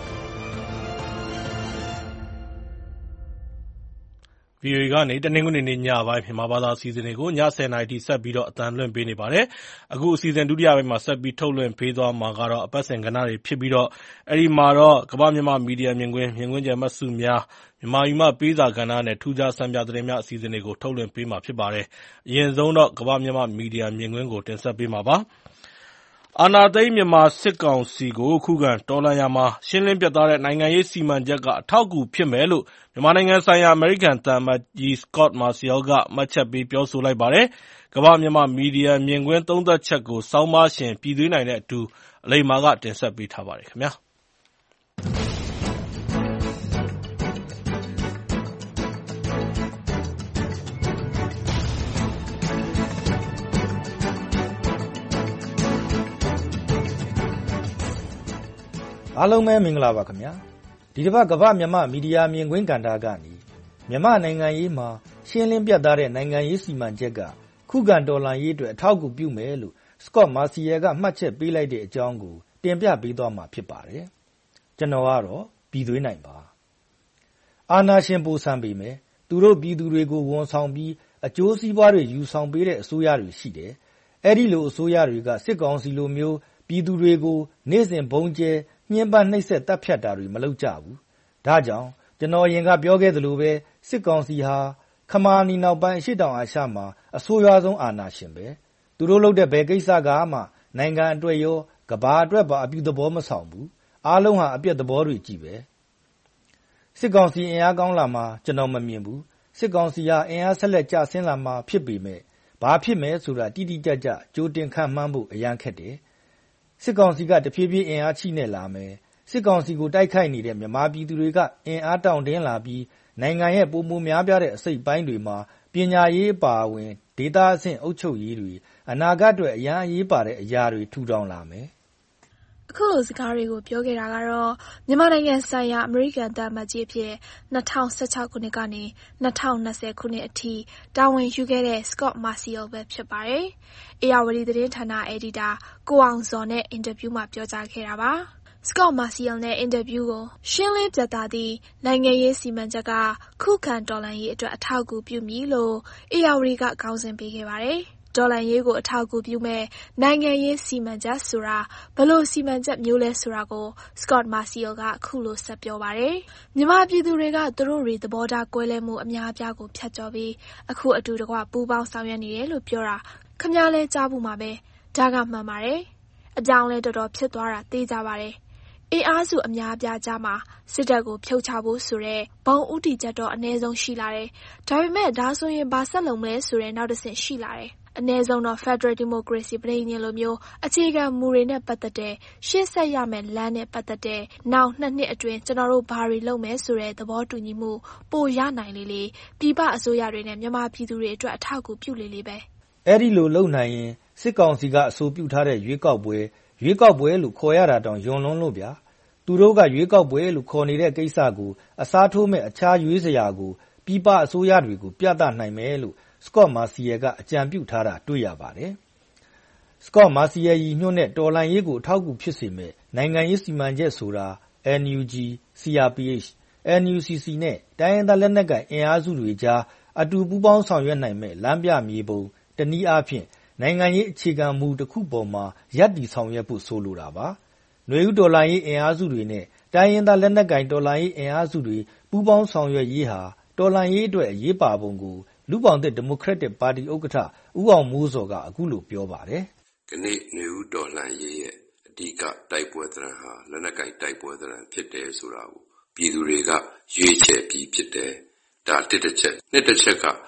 ဗီအိုအေ ကနေတနင်္ဂနွေနေ့ညပိုင်းမြန်မာဘာသာအစီအစဉ်တွေကိုညဆယ်နာရီထိဆက်ပြီးတော့အသံလွှင့်ပေးနေပါတယ်။အခုအစီအစဉ်ဒုတိယပိုင်းမှာဆက်ပြီးထုတ်လွှင့်ပေးသွားမှာကတော့အပတ်စဉ်ကဏ္ဍတွေဖြစ်ပြီးတော့အဲ့ဒီမှာတော့ကမ္ဘာမြန်မာမီဒီယာမြင်ကွင်းမြင်ကွင်းကျယ်မှတ်စုများမြန်မာယူမပေးစာကဏ္ဍနဲ့ထူးခြားစံပြသတင်းများအစီအစဉ်တွေကိုထုတ်လွှင့်ပေးမှာဖြစ်ပါတယ်။အရင်ဆုံးတော့ကမ္ဘာမြန်မာမီဒီယာမြင်ကွင်းကိုတင်ဆက်ပေးမှာပါ။အာဏာသိမ်းမြန်မာစစ်ကောင်စီကိုခုခံတော်လှန်ရာမှာရှင်းလင်းပြတ်သားတဲ့နိုင်ငံရေးစီမံချက်ကအထောက်အကူဖြစ်မယ်လို့မြန်မာနိုင်ငံဆိုင်ရာအမေရိကန်သံအမတ်ကြီး Scot Marciel ကမှတ်ချက်ပေးပြောဆိုလိုက်ပါတယ်။ကမ္ဘာမြန်မာမီဒီယာမြင်ကွင်းသုံးသပ်ချက်ကိုဆောင်းပါးရှင်ပြည်သွေးနိုင်တဲ့အတူအလိမ္မာကတင်ဆက်ပေးထားပါတယ်ခင်ဗျာ။အားလုံးပဲမင်္ဂလာပါခင်ဗျာဒီတစ်ပတ်ကမ္ဘာမြန်မာမီဒီယာမြင်ကွင်းကဏ္ဍကနေမြန်မာနိုင်ငံရေးမှာရှင်းလင်းပြတ်သားတဲ့နိုင်ငံရေးစီမံချက်ကခုခံတော်လှန်ရေးအတွက်အထောက်အကူပြုမယ်လို့ Scot Marciel ကမှတ်ချက်ပေးလိုက်တဲ့အကြောင်းကိုတင်ပြပေးသွားမှာဖြစ်ပါတယ်ကျွန်တော်ကတော့ပြည်သွေးနိုင်ပါအာဏာရှင်ပူဆန်ပေမဲ့သူတို့ပြည်သူတွေကိုဝန်ဆောင်ပြီးအကျိုးစီးပွားတွေယူဆောင်ပေးတဲ့အစိုးရတွေရှိတယ်အဲ့ဒီလိုအစိုးရတွေကစစ်ကောင်စီလိုမျိုးပြည်သူတွေကိုနေ့စဉ်ဘုံကျဲညှဉ်းပန်းနှိပ်စက်တပ်ဖြတ်တာတွေမလုပ်ကြဘူး။ဒါကြောင့်ကျွန်တော်ရင်ကပြောခဲ့သလိုပဲစစ်ကောင်စီဟာခမာနီနောက်ပိုင်းအရှိတောင်အာရှမှာအဆိုးရွားဆုံးအာဏာရှင်ပဲ။သူတို့လုပ်တဲ့ဘယ်ကိစ္စကမှနိုင်ငံအတွက်ရောကမ္ဘာအတွက်ပါအပြုသဘောမဆောင်ဘူး။အားလုံးဟာအပြတ်သဘောတွေကြီးပဲ။စစ်ကောင်စီအင်အားကောင်းလာမှကျွန်တော်မမြင်ဘူး။စစ်ကောင်စီဟာအင်အားဆက်လက်ကျဆင်းလာမှဖြစ်ပေမဲ့ဘာဖြစ်မယ်ဆိုတာတိတိကျကျကြိုတင်ခန့်မှန်းဖို့အရန်ခက်တယ်။စစ်ကောင်စီကတဖြည်းဖြည်းအင်အားချိနဲ့လာမယ်စစ်ကောင်စီကိုတိုက်ခိုက်နေတဲ့မြန်မာပြည်သူတွေကအင်အားတောင့်တင်းလာပြီးနိုင်ငံရဲ့ပုံမှုများပြားတဲ့အစိတ်ပိုင်းတွေမှာပညာရေးအပါအဝင်ဒေသအဆင့်အုပ်ချုပ်ရေးတွေအနာဂတ်အတွက်အရန်အရေးပါတဲ့အရာတွေထူထောင်လာမယ်အခုလိုစကားတွေကိုပြောခဲ့တာကတော့မြန်မာနိုင်ငံဆိုင်ရာအမေရိကန်သံအမတ်ကြီးအဖြစ်၂၀၁၆ခုနှစ်ကနေ၂၀၂၀ခုနှစ်အထိတာဝန်ယူခဲ့တဲ့ Scot Marciel ပဲဖြစ်ပါတယ်။ဧရာဝတီသတင်းဌာနအယ်ဒီတာကိုအောင်ဇော်နဲ့အင်တာဗျူးမှာပြောကြားခဲ့တာပါ။ Scot Marciel နဲ့အင်တာဗျူးကိုရှင်းလင်းပြတ်သားသည့်နိုင်ငံရေးစီမံချက်ကခုခံတော်လှန်ရေးအတွက်အထောက်အကူပြုမည်လို့ဧရာဝတီကခေါင်းစဉ်ပေးခဲ့ပါတယ်။တော်လှန်ရေးကိုအထောက်အကူပြုမဲ့နိုင်ငံရေးစီမံချက်ဆိုတာဘယ်လိုစီမံချက်မျိုးလဲဆိုတာကို Scot Marciel ကအခုလိုဆက်ပြောပါတယ်။မြန်မာပြည်သူတွေကသူတို့တွေသဘောထားကွဲလွဲမှုအများအပြားကိုဖြတ်ကျော်ပြီးအခုအတူတကွပူးပေါင်းဆောင်ရွက်နေတယ်လို့ပြောတာခမ ्या လဲကြားဘူးမှာပဲဒါကမှန်ပါတယ်။အကြောင်းလဲတော်တော်ဖြစ်သွားတာသိကြပါတယ်။အင်အားစုအများအပြားကြားမှာစစ်တပ်ကိုဖြုတ်ချဖို့ဆိုတဲ့ဘုံဥတီချက်တော့အ ਨੇ ဆုံးရှိလာတယ်။ဒါပေမဲ့ဒါဆိုရင်ဘာဆက်လုပ်မလဲဆိုတဲ့နောက်တစ်ဆင့်ရှိလာတယ်။အ ਨੇ ဆုံးတော့ Federal Democracy ပြည်ညင်လိုမျိုးအခြေခံမူတွေနဲ့ပတ်သက်တဲ့ရှေ့ဆက်ရမယ့်လမ်းနဲ့ပတ်သက်တဲ့နောက်နှစ်နှစ်အတွင်းကျွန်တော်တို့ဘာတွေလုပ်မယ်ဆိုတဲ့သဘောတူညီမှုပိုရနိုင်လေလေပြည်ပအစိုးရတွေနဲ့မြန်မာပြည်သူတွေအတွက်အထောက်အကူပြုလေလေပဲအဲ့ဒီလိုလုပ်နိုင်ရင်စစ်ကောင်စီကအဆိုပြုထားတဲ့ရွေးကောက်ပွဲရွေးကောက်ပွဲလို့ခေါ်ရတာတောင်ယွန်လွန်းလို့ဗျာသူတို့ကရွေးကောက်ပွဲလို့ခေါ်နေတဲ့ကိစ္စကိုအစားထိုးမဲ့အခြားရွေးစရာကိုပြည်ပအစိုးရတွေကိုပြသနိုင်မယ်လို့Scot Marciel ကအကြံပြုထားတာတွေ့ရပါတယ်။ Scot Marciel ရည်ညွှန်းတဲ့တော်လှန်ရေးကိုအထောက်အကူဖြစ်စေမဲ့နိုင်ငံရေးစီမံချက်ဆိုတာ အန် ယူ ဂျီ, စီ အာร์ ပီ အိတ်ချ်, အန် ယူ စီ စီ နဲ့တိုင်းရင်းသားလက်နက်ကိုင်အင်အားစုတွေကြားအတူပူးပေါင်းဆောင်ရွက်နိုင်မဲ့လမ်းပြမြေပုံတနည်းအားဖြင့်နိုင်ငံရေးအခြေခံမူတစ်ခုပေါ်မှာရပ်တည်ဆောင်ရွက်ဖို့ဆိုလိုတာပါ။ຫນွေဦးတော်လှန်ရေးအင်အားစုတွေနဲ့တိုင်းရင်းသားလက်နက်ကိုင်တော်လှန်ရေးအင်အားစုတွေပူးပေါင်းဆောင်ရွက်ရေးဟာတော်လှန်ရေးအတွက်အရေးပါပုံကိုလူပောင်သစ်ဒီမိုကရက်တစ်ပါတီဥက္ကဋ္ဌဦးအောင်မိုးစောကအခုလိုပြောပါတယ်။ဒီနေ့ຫນွေဦးတော်လှန်ရေးရဲ့အဓိကတိုက်ပွဲသဏ္ဍာန်ဟာလက်နက်ကိုင်တိုက်ပွဲသဏ္ဍာန်ဖြစ်တယ်ဆိုတာကိုပြည်သူတွေကရွေးချယ်ပြီးဖြစ်တယ်။ဒါတစ်တစ်ချက်နှစ်တစ်ချက်က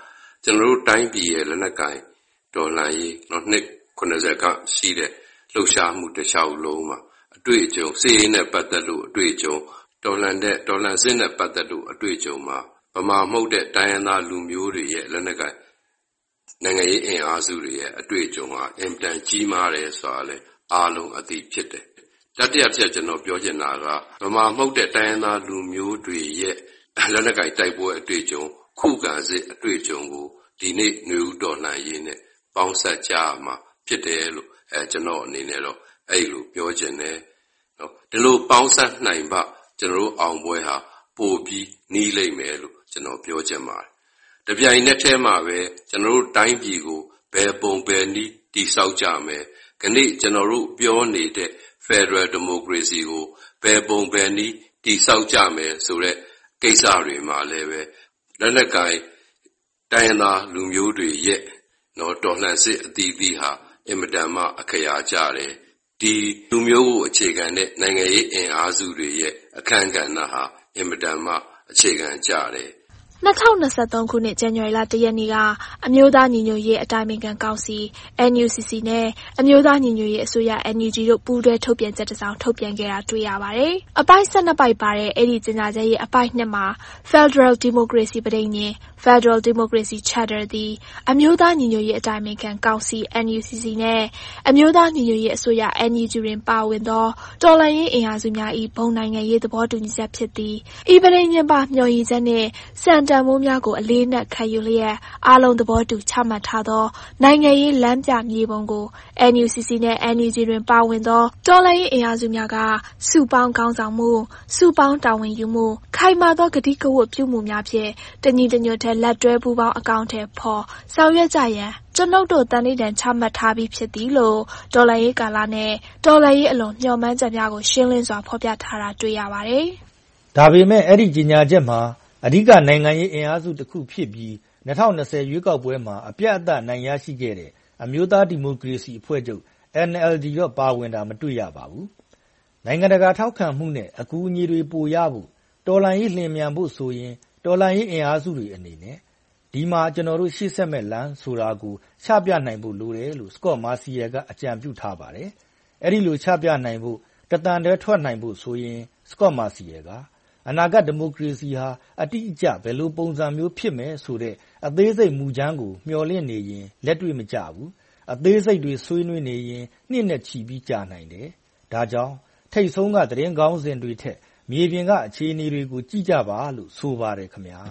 ကျွန်တော်တို့တိုင်းပြည်ရဲ့လက်နက်ကိုင်တော်လှန်ရေးနော်နှစ်ခုနှစ်ဆယ်ကရှိတဲ့လှုပ်ရှားမှုတစ်လျှောက်လုံးမှာအတွေ့အကြုံစီးရင်နဲ့ပတ်သက်လို့အတွေ့အကြုံတော်လှန်တဲ့တော်လှန်စစ်နဲ့ပတ်သက်လို့အတွေ့အကြုံမှာဗမာမှုတ်တဲ့တိုင်းရင်းသားလူမျိုးတွေရဲ့လက်နက်ကိုင်နိုင်ငံရေးအင်အားစုတွေရဲ့အတွေ့အကြုံဟာအင်တန်ကြီးမားတယ်ဆိုတာလေအားလုံးအသိဖြစ်တယ်တတိယချက်ကျွန်တော်ပြောချင်တာကဗမာမှုတ်တဲ့တိုင်းရင်းသားလူမျိုးတွေရဲ့လက်နက်ကိုင်တိုက်ပွဲအတွေ့အကြုံခုခံစစ်အတွေ့အကြုံကိုဒီနေ့ຫນွေဦးတော်လှန်ရေးနဲ့ပေါင်းဆက်ကြမှာဖြစ်တယ်လို့အဲကျွန်တော်အနေနဲ့တော့အဲ့လိုပြောချင်တယ်နော်ဒီလိုပေါင်းဆက်နိုင်ပါကျွန်တော်တို့အောင်ပွဲဟာပိုပြီးနီးလိမ့်မယ်လို့ကျွန်တော်ပြောချင်ပါတယ်တပြိုင်နက်တည်းမှာပဲကျွန်တော်တို့တိုင်းပြည်ကိုဘယ်ပုံဘယ်နည်းတည်ဆောက်ကြမယ်ခဏကျွန်တော်တို့ပြောနေတဲ့ Federal Democracy ကိုဘယ်ပုံဘယ်နည်းတည်ဆောက်ကြမယ်ဆိုတဲ့ကိစ္စတွေမှာလည်းပဲလက်နက်ကိုင်တိုင်းရင်းသားလူမျိုးတွေရဲ့နော်တော်လှန်စစ်အသီးသီးဟာအင်မတန်မှအခရာကြတယ်ဒီလူမျိုးကိုအခြေခံတဲ့နိုင်ငံရေးအင်အားစုတွေရဲ့အခမ်းကဏ္ဍဟာအင်မတန်မှအခြေခံကြတယ်၂၀၂၃ခုနှစ်ဇန်နဝါရီလ၁ရက်နေ့ကအမျိုးသားညီညွတ်ရေးအတိုင်ပင်ခံကောင်စီ N U C C နဲ့အမျိုးသားညီညွတ်ရေးအစိုးရ N U G တို့ပူးတွဲထုတ်ပြန်ချက်တစ်စောင်ထုတ်ပြန်ခဲ့တာတွေ့ရပါတယ်။အပိုင်း၁၂ပိုက်ပါတဲ့အဲ့ဒီကြေညာချက်ရဲ့အပိုင်း၂မှာ Federal Democracy ပဋိညာဉ် Federal Democracy Charter သည်အမျိုးသားညီညွတ်ရေးအတိုင်ပင်ခံကောင်စီ N U C C နဲ့အမျိုးသားညီညွတ်ရေးအစိုးရ N U G တွင်ပါဝင်သောတော်လှန်ရေးအင်အားစုများ၏ဘုံနိုင်ငံရေးသဘောတူညီချက်ဖြစ်သည်။ဤပဋိညာဉ်ပါမျှော်ရည်ချက်နှင့်စံတန်မိုးများကိုအလေးနက်ခံယူလျက်အားလုံးသဘောတူချမှတ်ထားသောနိုင်ငံရေးလမ်းပြမြေပုံကို N U C C နဲ့ N U G တွင်ပါဝင်သောတော်လှန်ရေးအင်အားစုများကစုပေါင်းခေါင်းဆောင်မှုစုပေါင်းတာဝန်ယူမှုခိုင်မာသောကတိကဝတ်ပြုမှုများဖြင့်တညီတညွတ်ထဲလက်တွဲပူးပေါင်းအကောင့်ထဲပေါ်ဆောင်ရွက်ကြရန်ကျွန်ုပ်တို့တန်ဋိဌာန်ချမှတ်ထားပြီးဖြစ်သည်လို့တော်လှန်ရေးကာလနဲ့တော်လှန်ရေးအလွန်မျှော်မှန်းချက်များကိုရှင်းလင်းစွာဖော်ပြထားတာတွေ့ရပါတယ်။ဒါပေမဲ့အဲ့ဒီကြေညာချက်မှာအဓိကနိုင်ငံရေးအင်အားစုတစ်ခုဖြစ်ပြီး၂၀၂၀ရွေးကောက်ပွဲမှာအပြတ်အသတ်နိုင်ရရှိခဲ့တဲ့အမျိုးသားဒီမိုကရေစီအဖွဲ့ချုပ် N L D ရောပါဝင်တာမတွေ့ရပါဘူး။နိုင်ငံတကာထောက်ခံမှုနဲ့အကူအညီတွေပိုရဖို့တော်လှန်ရေးလျင်မြန်ဖို့ဆိုရင်တော်လှန်ရေးအင်အားစုတွေအနေနဲ့ဒီမှာကျွန်တော်တို့ရှေ့ဆက်မဲ့လမ်းဆိုတာကိုချပြနိုင်ဖို့လိုတယ်လို့ Scott Marciel ကအကြံပြုထားပါတယ်။အဲ့ဒီလိုချပြနိုင်ဖို့တတန်တည်းထွက်နိုင်ဖို့ဆိုရင် Scott Marciel ကအနာဂတ်ဒီမိုကရေစီဟာအတိအကျဘယ်လိုပုံစံမျိုးဖြစ်မယ်ဆိုတဲ့အသေးစိတ်မူကြမ်းကိုမျှော်လင့်နေရင်လက်တွေ့မကျဘူးအသေးစိတ်တွေဆွေးနွေးနေရင်နှစ်နဲ့ချီပြီးကြာနိုင်တယ်ဒါကြောင့်ထိတ်ဆုံးကသတင်းကောင်းစင်တွေထက်မြေပြင်ကအခြေအနေတွေကိုကြည့်ကြပါလို့ဆိုပါတယ်ခင်ဗျာ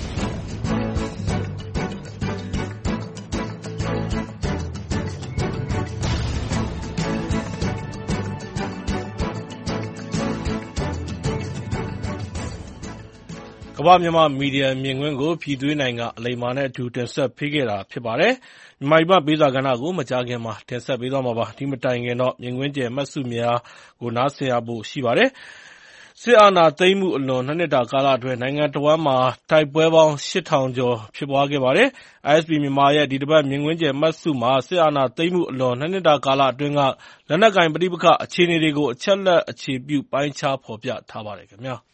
ကမ္ဘာမြန်မာမီဒီယာမြင်ကွင်းကိုပြည်သွေးနိုင်ကအလိမ္မာနဲ့အတူတင်ဆက်ပေးခဲ့တာဖြစ်ပါတယ်။မြန်မာပြည်ပပေးစာကဏ္ဍကိုမကြာခင်မှာတင်ဆက်ပေးသွားမှာပါ။ဒီမတိုင်ခင်တော့မြင်ကွင်းကျယ်မှတ်စုများကိုနားဆင်ရဖို့ရှိပါတယ်။စစ်အာဏာသိမ်းမှုအလွန်နှစ်နှစ်တာကာလအတွင်းနိုင်ငံတော်ဝန်မှာတိုက်ပွဲပေါင်းရှစ်ထောင်ကျော်ဖြစ်ပွားခဲ့ပါတယ်။ I S B မြန်မာရဲ့ဒီတစ်ပတ်မြင်ကွင်းကျယ်မှတ်စုမှာစစ်အာဏာသိမ်းမှုအလွန်နှစ်နှစ်တာကာလအတွင်းကလက်နက်ကိုင်ပဋိပက္ခအခြေအနေတွေကိုအချက်လက်အခြေပြုပိုင်းခြားဖော်ပြထားပါတယ်ခင်ဗျာ။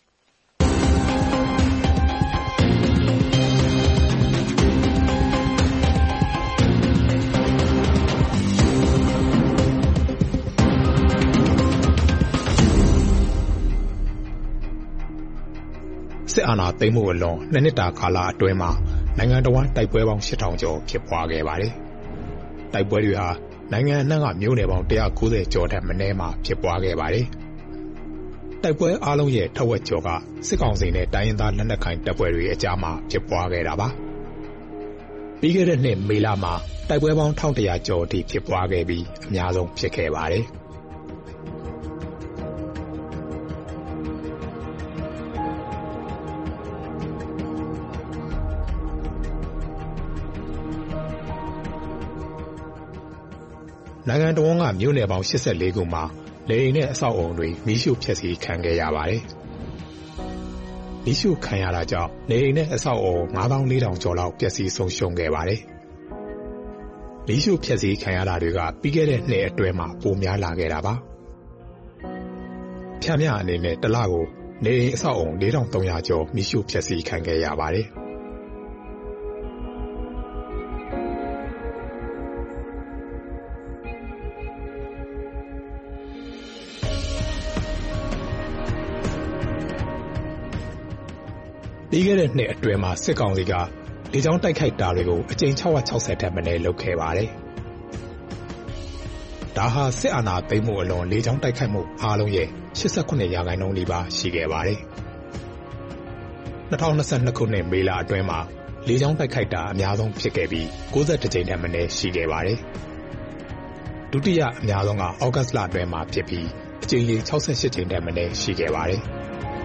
စစ်အာဏာသိမ်းမှုအလွန်နှစ်နှစ်တာကာလအတွင်းမှာနိုင်ငံတော်ဝန်တိုက်ပွဲပေါင်းရှစ်ထောင်ကျော်ဖြစ်ပွားခဲ့ပါတယ်။တိုက်ပွဲတွေဟာနိုင်ငံအနှံ့ကမြို့နယ်ပေါင်းတစ်ရာကိုးဆယ်ကျော်ထက်မနည်းမှာဖြစ်ပွားခဲ့ပါတယ်။တိုက်ပွဲအားလုံးရဲ့ထက်ဝက်ကျော်ကစစ်ကောင်စီနဲ့တိုင်းရင်းသားလက်နက်ကိုင်တပ်ဖွဲ့တွေအကြားမှာဖြစ်ပွားခဲ့တာပါ။ပြီးခဲ့တဲ့နှစ်မေလမှာတိုက်ပွဲပေါင်းတစ်ထောင်တစ်ရာကျော်အထိဖြစ်ပွားခဲ့ပြီးအများဆုံးဖြစ်ခဲ့ပါတယ်။နိုင်ငံတော်ဝန်ကမြို့နယ်ပေါင်းရှစ်ဆယ်လေးခုမှာလေအိမ်နဲ့အဆောက်အုံတွေမီးရှို့ဖျက်ဆီးခံခဲ့ရပါတယ်။မီးရှို့ခံရတာကြောင့်နေအိမ်နဲ့အဆောက်အုံငါးသောင်းလေးထောင်ကျော်လောက်ပျက်စီးဆုံးရှုံးခဲ့ပါတယ်။မီးရှို့ဖျက်ဆီးခံရတာတွေကပြီးခဲ့တဲ့နှစ်အတွင်းမှာပိုများလာခဲ့တာပါ။ဖြန့်မြအနေနဲ့တစ်လကိုနေအိမ်အဆောက်အုံလေးထောင်သုံးရာကျော်မီးရှို့ဖျက်ဆီးခံခဲ့ရပါတယ်။ပြီးခဲ့တဲ့နှစ်အတွင်းမှာစစ်ကောင်စီကလေကြောင်းတိုက်ခိုက်တာတွေကိုအကြိမ်၆၆၀ထက်မနည်းလုပ်ခဲ့ပါတယ်။ဒါဟာစစ်အာဏာသိမ်းမှုအလွန်လေကြောင်းတိုက်ခိုက်မှုအားလုံးရဲ့၈၉ရာခိုင်နှုန်းနီးပါးရှိခဲ့ပါတယ်။၂၀၂၂ခုနှစ်မေလအတွင်းမှာလေကြောင်းတိုက်ခိုက်တာအများဆုံးဖြစ်ခဲ့ပြီး၉၁ကြိမ်ထက်မနည်းရှိခဲ့ပါတယ်။ဒုတိယအများဆုံးကဩဂတ်လအတွင်းမှာဖြစ်ပြီးအကြိမ်ရေ၆၈ကြိမ်ထက်မနည်းရှိခဲ့ပါတယ်။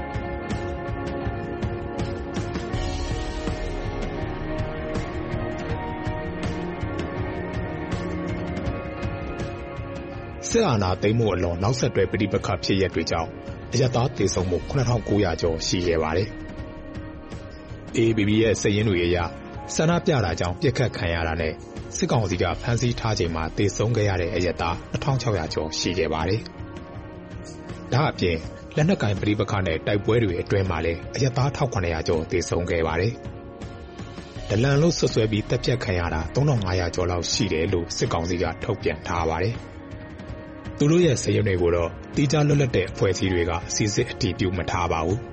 စစ်အာဏာသိမ်းမှုအလွန်နောက်ဆက်တွဲပဋိပက္ခဖြစ်ရပ်တွေကြောင့်အရပ်သားသေဆုံးမှုခုနှစ်ထောင်ကိုးရာကျော်ရှိခဲ့ပါတယ်။ A A B B ရဲ့စာရင်းတွေအရဆန္ဒပြတာကြောင့်ပြစ်ခတ်ခံရတာနဲ့စစ်ကောင်စီကဖမ်းဆီးထားချိန်မှာသေဆုံးခဲ့ရတဲ့အရပ်သားနှစ်ထောင်ခြောက်ရာကျော်ရှိခဲ့ပါတယ်။ဒါအပြင်လက်နက်ကိုင်ပဋိပက္ခနဲ့တိုက်ပွဲတွေအတွင်းမှာလည်းအရပ်သားတစ်ထောင်ခုနှစ်ရာကျော်သေဆုံးခဲ့ပါတယ်။ဒလန်လို့ဆွဆွဲပြီးတပ်ဖြတ်ခံရတာသုံးထောင်ငါးရာကျော်လောက်ရှိတယ်လို့စစ်ကောင်စီကထုတ်ပြန်ထားပါတယ်။သူတို့ရဲ့စာရင်းတွေကိုတော့တိကျလွတ်လပ်တဲ့အဖွဲ့အစည်းတွေကစီစစ်အတည်ပြုမထားပါဘူး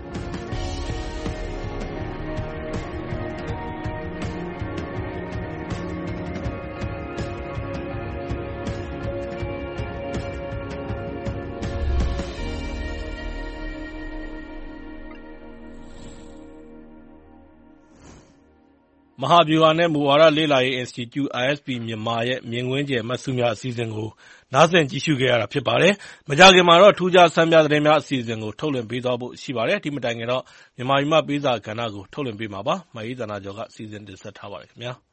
။မဟာဗျူဟာနဲ့မူဝါဒလေ့လာရေး Institute I S P မြန်မာရဲ့မြင်ကွင်းကျယ်မှတ်စုများအစီအစဉ်ကိုနားဆင်ကြည့်ရှုခဲ့ရတာဖြစ်ပါတယ်။မကြာခင်မှာတော့ထူးခြားဆန်းပြသတင်းများအစီအစဉ်ကိုထုတ်လွှင့်ပေးသွားဖို့ရှိပါတယ်။ဒီမတိုင်ခင်တော့မြန်မာပြည်မှပေးစာကဏ္ဍကိုထုတ်လွှင့်ပေးမှာပါ။မအေးသန္တာကျော်ကစီစဉ်တင်ဆက်ထားပါတယ်ခင်ဗျာ။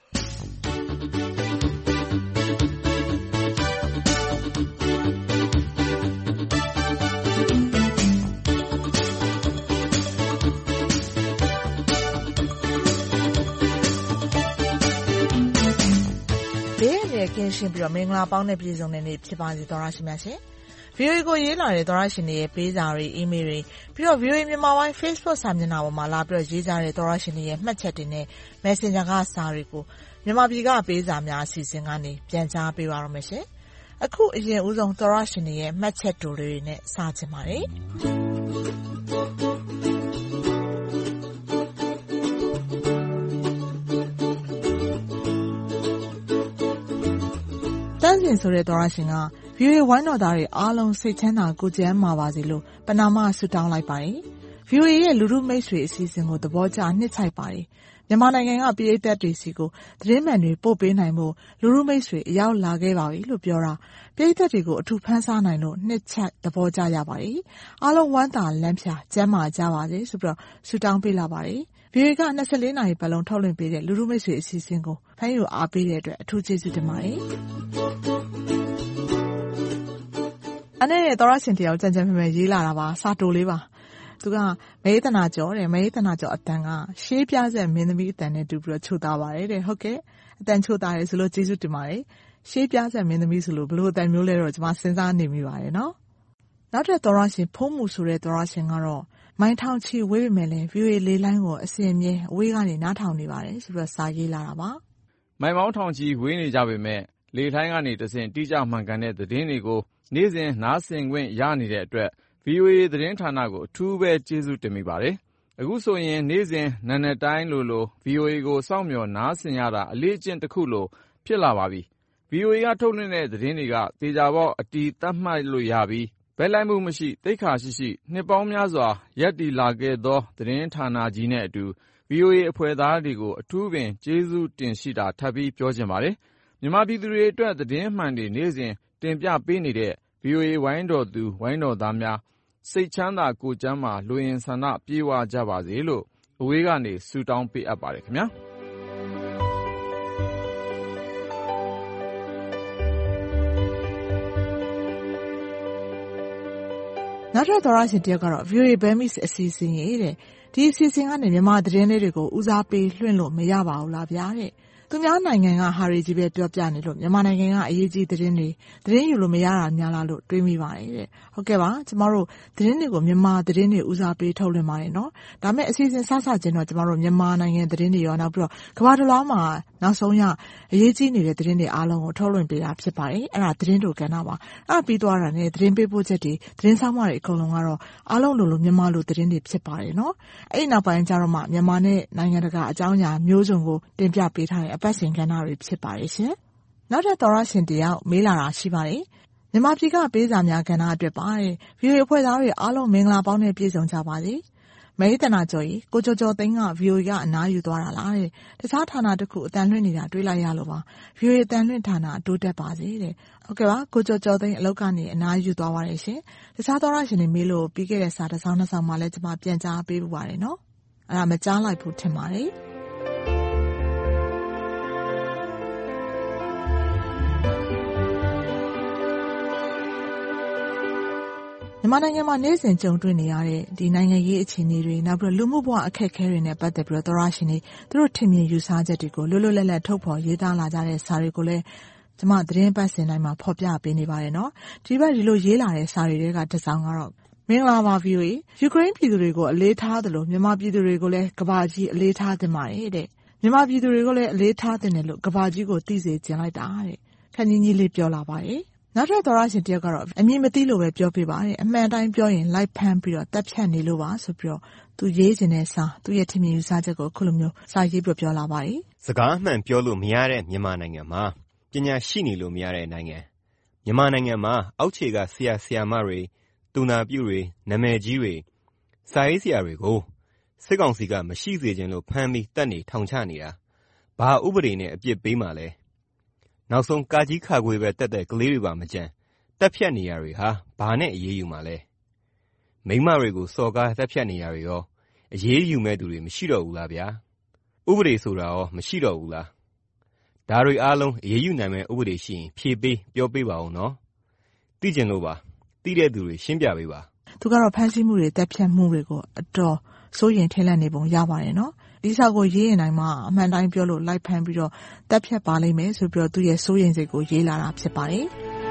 ကင်းရှင်းပြီးတော့မင်္ဂလာပေါင်းနဲ့ပြည့်စုံတဲ့နေ့ဖြစ်ပါစေသောရရှိမြတ်ရှင်။ ဗီအိုအေ ကိုရေးလာတဲ့သောရရှင်တွေရဲ့ပေးစာတွေအီးမေးလ်တွေပြီးတော့ ဗီအိုအေ မြန်မာပိုင်း Facebook စာမျက်နှာပေါ်မှာလာပြီးတော့ရေးကြတဲ့သောရရှင်တွေရဲ့မှတ်ချက်တွေနဲ့ Messenger ကစာတွေကိုမြန်မာပြည်ကပေးစာများအစီအစဉ်ကနေပြန်ကြားပေးပါရမယ်ရှင်။အခုအရင်ဦးဆုံးသောရရှင်တွေရဲ့မှတ်ချက်တိုတွေနဲ့စချင်ပါတယ်။တန်းစင်ဆိုတဲ့သောရရှင်က ဗီအိုအေဝိုင်းတော်သားတွေအားလုံးစိတ်ချမ်းသာကိုယ်ကျန်းမာပါစေလို့ပဏာမဆုတောင်းလိုက်ပါတယ်။ ဗီအိုအေရဲ့လူထုမိတ်ဆွေအစီအစဉ်ကိုသဘောကျနှစ်ချိုက်ပါတယ်။မြန်မာနိုင်ငံကပရိသတ်တွေစီကိုသတင်းမှန်တွေပို့ပေးနိုင်ဖို့လူထုမိတ်ဆွေအရောက်လာခဲ့ပါပြီလို့ပြောတာပရိသတ်တွေကိုအထူးဖန်ဆားနိုင်လို့နှစ်ချိုက်သဘောကျရပါတယ်။အားလုံးဝမ်းသာလန်းဖြာကျန်းမာကြပါစေဆိုပြီးတော့ဆုတောင်းပေးလာပါတယ်။ဗီအိုအေက၂၄နာရီပတ်လုံးထုတ်လွှင့်ပေးတဲ့လူထုမိတ်ဆွေအစီအစဉ်ကိုဖန်ယူအားပေးတဲ့အတွက်အထူးကျေးဇူးတင်ပါတယ်။အဲ့နဲ့သောရရှင်တယောက်ကြံကြံဖန်ဖန်ရေးလာတာပါစာတိုလေးပါသူကမေသနာကျော်တဲ့မေသနာကျော်အတန်ကရှေးပြဆက်မင်းသမီးအတန်နဲ့တူပြီးတော့ချိုသားပါတယ်တဲ့ဟုတ်ကဲ့အတန်ချိုသားရဲဆိုလို့ကျေးဇူးတင်ပါတယ်ရှေးပြဆက်မင်းသမီးဆိုလို့ဘလို့အတန်မျိုးလဲတော့ကျွန်မစဉ်းစားနေမိပါတယ်နော်နောက်တဲ့သောရရှင်ဖုံးမှုဆိုတဲ့သောရရှင်ကတော့မိုင်းထောင်ချီဝေးပေမဲ့လည်း ဗီအိုအေ လေးလိုင်းကိုအစင်မြဲအဝေးကနေနားထောင်နေပါတယ်ဆိုပြီးတော့စာရေးလာတာပါမိုင်းမောင်းထောင်ချီဝေးနေကြပေမဲ့လေထိုင်းကနေတဆင့်တိကျမှန်ကန်တဲ့သတင်းတွေကိုနေ့စဉ်နားဆင်ခွင့်ရနေတဲ့အတွက် ဗီအိုအေ သတင်းဌာနကိုအထူးပဲကျေးဇူးတင်မိပါတယ်။အခုဆိုရင်နေ့စဉ်နာနက်တိုင်းလိုလို ဗီအိုအေ ကိုစောင့်မျှော်နားဆင်ရတာအလေးအကျင့်တစ်ခုလိုဖြစ်လာပါပြီ။ ဗီအိုအေ ကထုတ်လွှင့်တဲ့သတင်းတွေကသေချာပေါက်အတည်သတ်မှတ်လို့ရပြီးဘက်လိုက်မှုမရှိသိက္ခာရှိရှိနှစ်ပေါင်းများစွာရပ်တည်လာခဲ့သောသတင်းဌာနကြီးနဲ့အတူ ဗီအိုအေ အဖွဲ့သားတွေကိုအထူးပင်ကျေးဇူးတင်ရှိတာထပ်ပြီးပြောချင်ပါတယ်။မြန်မာပြည်သူတွေအတွက်သတင်းမှန်တွေနေ့စဉ်တင်ပြပေးနေတဲ့ ဗီအိုအေ ဝိုင်းတော်သူဝိုင်းတော်သားများစိတ်ချမ်းသာကိုယ်ကျန်းမာလိုအင်ဆန္ဒပြေဝကြပါစေလို့အဝေးကနေဆုတောင်းပေးအပ်ပါတယ်ခင်ဗျာနောက်ထပ်သောရရှင်တယောက်ကတော့ ဗီအိုအေ Burmese အစီအစဉ်ရဲ့တဲ့ဒီအစီအစဉ်ကနေမြန်မာသတင်းလေးတွေကိုဦးစားပေးလွှင့်လို့မရပါဘူးလားဗျာတဲ့သူများနိုင်ငံကဟာတွေကြီးပဲပြောပြနေလို့မြန်မာနိုင်ငံကအရေးကြီးသတင်းတွေသတင်းယူလို့မရတာများလားလို့တွေးမိပါတယ်တဲ့ဟုတ်ကဲ့ပါကျမတို့သတင်းတွေကိုမြန်မာသတင်းတွေဦးစားပေးထုတ်လွှင့်ပါတယ်နော်ဒါမဲ့အစီအစဉ်စစချင်းတော့ကျမတို့မြန်မာနိုင်ငံသတင်းတွေရောနောက်ပြီးတော့ကမ္ဘာတစ်လွှားမှာနောက်ဆုံးရအရေးကြီးနေတဲ့သတင်းတွေအားလုံးကိုထုတ်လွှင့်ပေးတာဖြစ်ပါတယ်အဲ့ဒါသတင်းတို့ကဏ္ဍပါအဲ့ဒါပြီးသွားတာနဲ့သတင်းပေးပို့ချက်တွေသတင်းဆောင်မတွေအကုန်လုံးကတော့အားလုံးလိုလိုမြန်မာလိုသတင်းတွေဖြစ်ပါတယ်နော်အဲ့ဒီနောက်ပိုင်းကျတော့မှမြန်မာနဲ့နိုင်ငံတကာအကြောင်းအရာမျိုးစုံကိုတင်ပြပေးထားတဲ့အပတ်စဉ်ကဏ္ဍတွေဖြစ်ပါတယ်ရှင်နောက်ထပ်သောရရှင်တယောက်မေးလာတာရှိပါတယ်မြန်မာပြည်ကပေးစာများကဏ္ဍအတွက်ပါတဲ့ ဗီအိုအေ အဖွဲ့သားတွေအားလုံးမင်္ဂလာပေါင်းနဲ့ပြည့်စုံကြပါစေမေတနာကျော်ကြီးကိုကျော်ကျော်သိန်းက ဗီအိုအေ ကအနားယူသွားတာလားတဲ့တခြားဌာနတစ်ခုအတန်လွှင့်နေတာတွေးလိုက်ရလို့ပါ ဗီအိုအေ အတန်လွှင့်ဌာနတိုးတက်ပါစေတဲ့ဟုတ်ကဲ့ပါကိုကျော်ကျော်သိန်းအလောက်ကနေအနားယူသွားပါတယ်ရှင်တခြားသောရရှင်တွေမေးလို့ပြီးခဲ့တဲ့စာတစ်စောင်းနှစ်စောင်းမှလည်းကျွန်မပြန်ကြားပေးပူပါတယ်နော်အဲ့ဒါမကြားလိုက်ဘူးထင်ပါတယ်မြန်မာနိုင်ငံမှာနေ့စဉ်ကြုံတွေ့နေရတဲ့ဒီနိုင်ငံရေးအခြေအနေတွေနောက်ပြီးလူမှုဘဝအခက်အခဲတွေနဲ့ပတ်သက်ပြီးတော့သောရရှင်တွေသူတို့ထင်မြင်ယူဆချက်တွေကိုလွတ်လွတ်လပ်လပ်ထုတ်ဖော်ရေးသားလာကြတဲ့စာတွေကိုလည်းကျွန်မသတင်းပတ်စဉ်တိုင်းမှာဖော်ပြပေးနေပါတယ်နော်ဒီဘက်ဒီလိုရေးလာတဲ့စာတွေကတစ်စောင်းကတော့မင်္ဂလာပါ ဗီအိုအေ ယူကရိန်းပြည်သူတွေကိုအလေးထားသလိုမြန်မာပြည်သူတွေကိုလည်းကမ္ဘာကြီးအလေးထားသင့်ပါတယ်တဲ့မြန်မာပြည်သူတွေကိုလည်းအလေးထားသင့်တယ်လို့ကမ္ဘာကြီးကိုသိစေချင်လိုက်တာတဲ့ခဏကြီးလေးပြောလာပါတယ်နောက်ထပ်သောရရှင်တယောက်ကတော့အမြင်မသိလို့ပဲပြောပြပါတယ်အမှန်တိုင်းပြောရင်လိုက်ဖမ်းပြီးတော့တက်ဖြတ်နေလို့ပါဆိုပြီးတော့သူရေးချင်တဲ့စာသူရဲ့ထင်မြင်ယူဆချက်ကိုခုလိုမျိုးစာရေးပြပြောလာပါတယ်စကားအမှန်ပြောလို့မရတဲ့မြန်မာနိုင်ငံမှာပညာရှိနေလို့မရတဲ့နိုင်ငံမြန်မာနိုင်ငံမှာအောက်ခြေကဆရာဆရာမတွေသူနာပြုတွေနာမည်ကြီးတွေစာရေးဆရာတွေကိုစစ်ကောင်စီကမရှိစေခြင်းလို့ဖမ်းပြီးတက်နေထောင်ချနေတာဘာဥပဒေနဲ့အပြစ်ပေးမှလဲနောက်ဆုံးကာကြီးခါခွေပဲတက်တဲ့ကလေးတွေပါမကြမ်းတက်ဖြတ်နေရတွေဟာဘာနဲ့အရေးယူမှလဲမိမတွေကိုစော်ကားတက်ဖြတ်နေရတွေရောအရေးယူမဲ့သူတွေမရှိတော့ဘူးလားဗျာဥပဒေဆိုတာရောမရှိတော့ဘူးလားဒါတွေအားလုံးအရေးယူနိုင်မဲ့ဥပဒေရှိရင်ဖြေပေးပြောပေးပါဦးနော်သိကျင်လို့ပါသိတဲ့သူတွေရှင်းပြပေးပါသူကတော့ဖမ်းဆီးမှုတွေတက်ဖြတ်မှုတွေကိုအတော်စိုးရင်ထင်လန့်နေပုံရပါတယ်နော်ဒီစာကိုရေးရင်တိုင်းမှာအမှန်တိုင်းပြောလို့လိုက်ဖမ်းပြီးတော့တက်ဖြတ်ပါလိမ့်မယ်ဆိုပြီးတော့သူရဲ့စိုးရင်စိတ်ကိုရေးလာတာဖြစ်ပါတယ်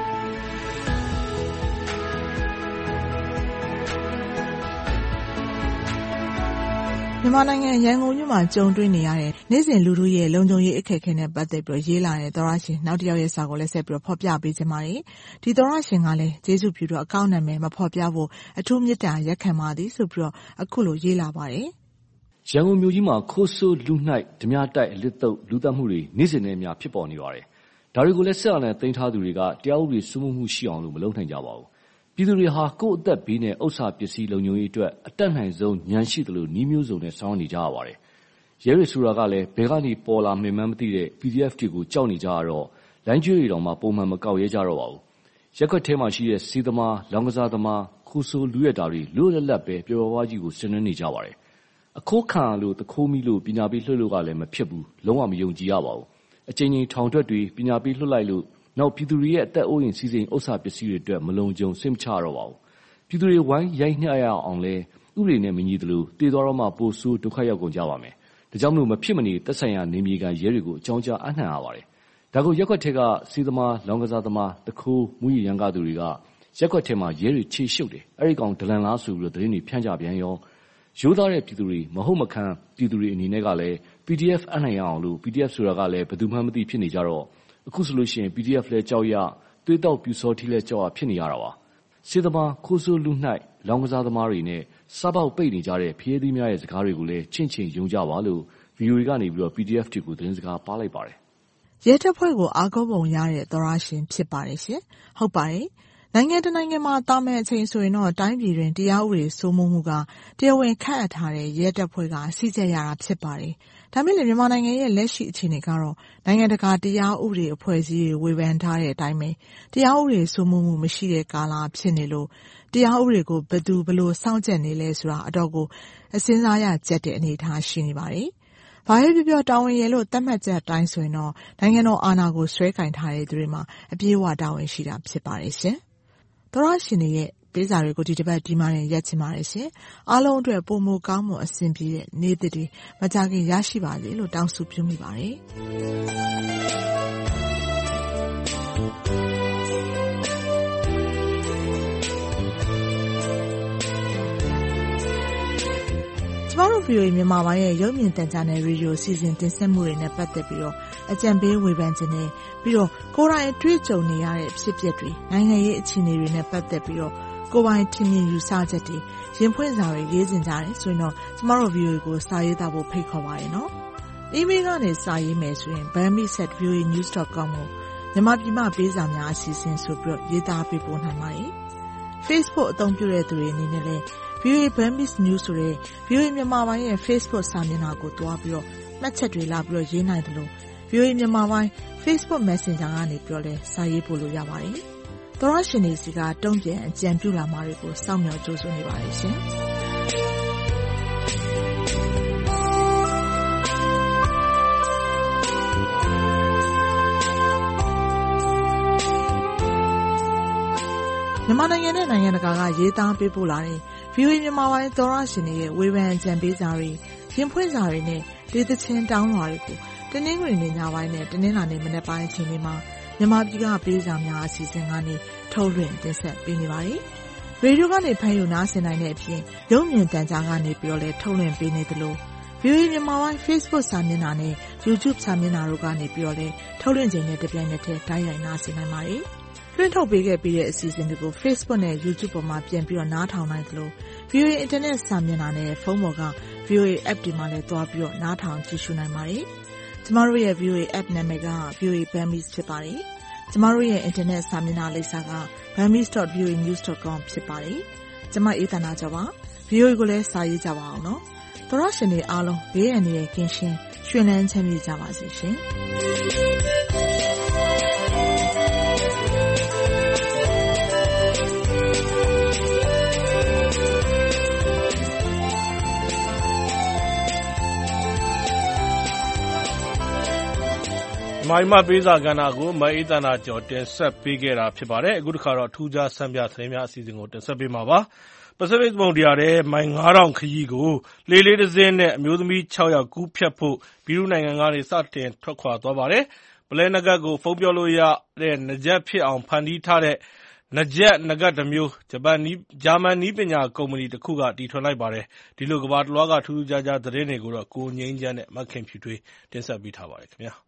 မြန်မာနိုင်ငံရန်ကုန်မြို့မှာကြုံတွေ့နေရတဲ့နေ့စဉ်လူထုရဲ့လုံခြုံရေးအခက်အခဲနဲ့ပတ်သက်ပြီးရေးလာတဲ့သောရရှင်နောက်တစ်ယောက်ရဲ့စာကိုလည်းဆက်ပြီးတော့ဖော်ပြပေးချင်ပါတယ်။ဒီသောရရှင်ကလည်းကျေးဇူးပြုတော့အကောင့်နာမည်မဖော်ပြဖို့အထူးမေတ္တာရက်ခံပါသည်ဆိုပြီးတော့အခုလိုရေးလာပါတယ်။ရန်ကုန်မြို့ကြီးမှာခိုးဆိုးလူနှိုက်ဓမြတိုက်အလစ်တုပ်လူသက်မှုတွေနေ့စဉ်နဲ့အများဖြစ်ပေါ်နေပါတယ်။ဒါတွေကိုလည်းဆက်အောင်နဲ့တင်ထားသူတွေကတရားဥပဒေစိုးမိုးမှုရှိအောင်လို့မလုပ်နိုင်ကြပါဘူး။ပြည်သူတွေဟာကိုယ့်အသက်ဘေးနဲ့ဥစ္စာပစ္စည်းလုံခြုံရေးအတွက်အတက်နိုင်ဆုံးဉာဏ်ရှိသလိုနှီးမျိုးစုံနဲ့စောင့်နေကြရပါတယ်။ရဲတွေဆိုတာကလည်းဘယ်ကနေပေါ်လာမှင်မှန်းမသိတဲ့ ပီဒီအက်ဖ် တွေကိုကြောက်နေကြရတော့လိုင်းကျွေးတွေတောင်မှပုံမှန်မကောက်ရဲကြတော့ပါဘူး။ရက်ွက်ထဲမှာရှိတဲ့စီးသမားလောင်ကစားသမားခိုးဆိုးလူရက်တာတွေလွတ်လပ်လပ်ပဲပျော်ပျော်ဝါးကြီးကိုဆင်နွှဲနေကြပါတယ်။အခိုးခံလို့တခိုးမိလို့ပညာပေးလွှတ်လို့ကလည်းမဖြစ်ဘူးလုံးဝမယုံကြည်ရပါဘူး။အချိန်ချင်းထောင်ထွက်တွေပညာပေးလွှတ်လိုက်လို့နောက်ပြည်သူတွေရဲ့အသက်အိုးအိမ်စီးစိမ်ဥစ္စာပစ္စည်းတွေအတွက်မလုံခြုံစိတ်မချတော့ပါဘူး။ပြည်သူတွေဝိုင်းရိုက်နှက်ရအောင်လဲဥပဒေနဲ့မညီသလိုတည်တော်တော့မှပိုဆိုးဒုက္ခရောက်ကုန်ကြပါမယ်။ဒါကြောင့်မလို့မဖြစ်မနေသက်ဆိုင်ရာနေမြေကန်ရဲတွေကိုအကြောင်းကြားအနှံ့ရပါတယ်။ဒါကိုရက်ွက်ထက်ကစီးသမားလောင်ကစားသမားတခိုးမူရရန်ကသူတွေကရက်ွက်ထဲမှာရဲတွေချေရှုပ်တယ်။အဲ့ဒီကောင်ဒလန်လားဆိုပြီးတော့သတင်းတွေဖြန့်ကြပြန်ရောရိုးသားတဲ့ပြည်သူတွေမဟုတ်မခံပြည်သူတွေအနေနဲ့ကလည်း ပီဒီအက်ဖ် အနှံ့ရအောင်လို့ ပီဒီအက်ဖ် ဆိုတာကလည်းဘယ်သူမှမသိဖြစ်နေကြတော့အခုဆိုလို့ရှိရင် ပီဒီအက်ဖ် လဲကြောက်ရသွေးတောက်ပြူစောထီးလဲကြောက်ရဖြစ်နေရတာပါစေသမားခိုးဆိုးလူနှိုက်လောင်ကစားသမားတွေနဲ့စားပေါက်ပိတ်နေကြတဲ့ဖျဲသီးများရဲ့စကားတွေကိုလည်းချင့်ချင်ယုံကြပါလို့ ဗီအိုအေ ကနေပြီးတော့ ပီဒီအက်ဖ် တွေကိုသတင်းစကားပါလိုက်ပါတယ်ရဲတပ်ဖွဲ့ကိုအားကိုးပုံရတဲ့သောရရှင်ဖြစ်ပါတယ်ရှင်ဟုတ်ပါတယ်နိုင်ငံတနိုင်ငံမှာတာမန်အချိန်ဆိုရင်တော့တိုင်းပြည်တွင်တရားဥပဒေစိုးမိုးမှုကတရားဝင်ခန့်အပ်ထားတဲ့ရဲတပ်ဖွဲ့ကစီးကျက်ရတာဖြစ်ပါတယ်။ဒါပေမဲ့မြန်မာနိုင်ငံရဲ့လက်ရှိအခြေအနေကတော့နိုင်ငံတကာတရားဥပဒေအဖွဲ့အစည်းတွေဝေဖန်ထားတဲ့အတိုင်းပဲတရားဥပဒေစိုးမိုးမှုမရှိတဲ့ကာလဖြစ်နေလို့တရားဥပဒေကိုဘယ်သူဘယ်လိုစောင့်ကြပ်နေလဲဆိုတာအတော့ကိုအစင်းစားရကြက်တဲ့အနေအထားရှိနေပါတယ်။ဘာပဲပြောပြောတာဝန်ရလို့သတ်မှတ်ချက်အတိုင်းဆိုရင်တော့နိုင်ငံတော်အာဏာကိုဆွဲကင်ထားတဲ့သူတွေမှာအပြည့်အဝတာဝန်ရှိတာဖြစ်ပါတယ်ရှင်။သောရရှင်တွေရဲ့ပေးစာတွေကိုဒီတစ်ပတ်ဒီမှာရင်ရက်ချင်ပါတယ်ရှင်အားလုံးအတွက်ပုံမကောင်းမွန်အဆင်ပြေတဲ့နေ့သစ်တွေမကြခင်ရရှိပါစေလို့တောင်းဆိုပြုမိပါတယ်ကျမတို့ ဗီအိုအေ မြန်မာပိုင်းရဲ့ရုပ်မြင်သံကြားနယ်ရေဒီယိုစီစဉ်တင်ဆက်မှုတွေနဲ့ပတ်သက်ပြီးတော့အကြံပေးဝေဖန်ခြင်းနဲ့ပြီးတော့ကိုယ်တိုင်အတွေ့အကြုံနေရတဲ့ဖြစ်ပျက်တွေနိုင်ငံရေးအခြေအနေတွေနဲ့ပတ်သက်ပြီးတော့ကိုယ်ပိုင်ထင်မြင်ယူဆချက်တွေရင်ဖွင့်စာတွေရေးစင်ကြတယ်ဆိုရင်တော့ကျမတို့ ဗီအိုအေ ကိုစာရေးသားဖို့ဖိတ်ခေါ်ပါတယ်နော်။ email ကနေစာရေးမယ်ဆိုရင် burmese at v o a news dot com ကိုမြန်မာပြည်မှာပေးစာများအစီအစဉ်ဆိုပြီးတော့ရေးသားပေးပို့နိုင်ပါတယ်။ Facebook အသုံးပြုတဲ့သူတွေအနေနဲ့လည်းဗီအိုအေ Burmese News ဆိုတဲ့ ဗီအိုအေ မြန်မာပိုင်းရဲ့ Facebook စာမျက်နှာကိုတွားပြီးတော့မှတ်ချက်တွေလာပြီးတော့ရေးနိုင်တယ်လို့ ဗီအိုအေ မြန်မာပိုင်း Facebook Messenger ကနေပြောလဲစာရေးပို့လို့ရပါတယ်။သောရရှင်တွေစီကတုံ့ပြန်အကြံပြုလာမှာတွေကိုစောင့်မျှော်ကြိုးစွနေပါတယ်ရှင်။မြန်မာနိုင်ငံနဲ့နိုင်ငံတကာကရေးသားပေးပို့လာတဲ့ ဗီအိုအေ မြန်မာပိုင်းသောရရှင်တွေရဲ့ဝေဖန်အကြံပေးစာတွေရင်ဖွင့်စာတွေနဲ့ဒေသချင်းတောင်းလွှာတွေကိုတနင်္ဂနွေနေ့ညပိုင်းနဲ့တနင်္လာနေ့မနက်ပိုင်းအချိန်တွေမှာမြန်မာပြည်ကပေးစာများအစီအစဉ်ကနေထုတ်လွှင့်တင်ဆက်ပေးနေပါတယ်။ရေဒီယိုကနေဖမ်းယူနားဆင်နိုင်တဲ့အပြင်ရုပ်မြင်သံကြားကနေပြီးတော့လည်းထုတ်လွှင့်ပေးနေသလို ဗီအိုအေ မြန်မာပိုင်း Facebook စာမျက်နှာနဲ့ YouTube စာမျက်နှာတို့ကနေပြီးတော့လည်းထုတ်လွှင့်ခြင်းနဲ့တပြိုင်နက်တည်းတိုက်ရိုက်နားဆင်နိုင်ပါတယ်။လွှင့်ထုတ်ပေးခဲ့ပြီးတဲ့အစီအစဉ်တွေကို Facebook နဲ့ YouTube ပေါ်မှာပြန်ပြီးတော့နားထောင်နိုင်သလို ဗီအိုအေ Internet စာမျက်နှာနဲ့ဖုန်းပေါ်က ဗီအိုအေ App တွေမှာလည်းသွားပြီးတော့နားထောင်ကြည့်ရှုနိုင်ပါတယ်။ကျမတို့ရဲ့ ဗီအိုအေ App နာမည်က ဗီအိုအေ Burmese ဖြစ်ပါတယ်။ကျမတို့ရဲ့ Internet စာမျက်နှာလိပ်စာက burmese dot v o a news dot com ဖြစ်ပါတယ်။ကျမအေးသန္တာကျော်ပါ။ ဗီအိုအေ ကိုလည်းစာရေးကြပါအောင်နော်။သောရရှင်တွေအားလုံးဘေးအန္တရာယ်ကင်းရှင်းရွှင်လန်းချမ်းမြေ့ကြပါစေရှင်။မိုင်းမပေးစာကဏ္ဍကိုမအေးသန္တာကျော်တင်ဆက်ပေးခဲ့တာဖြစ်ပါတယ်အခုတစ်ခါတော့ထူးခြားဆန်းပြသတင်းများအစီအစဉ်ကိုတင်ဆက်ပေးမှာပါပစိဖိတ်သမုဒ္ဒရာထဲမိုင်ငါးထောင်ခရီးကိုလေလေးတစ်စင်းနဲ့အမျိုးသမီးခြောက်ယောက်ကူးဖြတ်ဖို့ဘီရုနိုင်ငံကနေစတင်ထွက်ခွာသွားပါတယ်ပလဲနဂတ်ကိုဖုံးပြောလို့ရတဲ့နဂျက်ဖြစ်အောင်ဖန်တီးထားတဲ့နဂျက်နဂတ်တစ်မျိုးဂျပန်နီးဂျာမန်နီးပညာကုမ္ပဏီတစ်ခုကတီထွင်လိုက်ပါတယ်ဒီလိုကမ္ဘာတလွှားကထူးထူးခြားခြားသတင်းတွေကိုတော့ကိုငိမ့်ချမ်းနဲ့မခင်ဖြူထွေးတင်ဆက်ပေးထားပါတယ်ခင်ဗျာ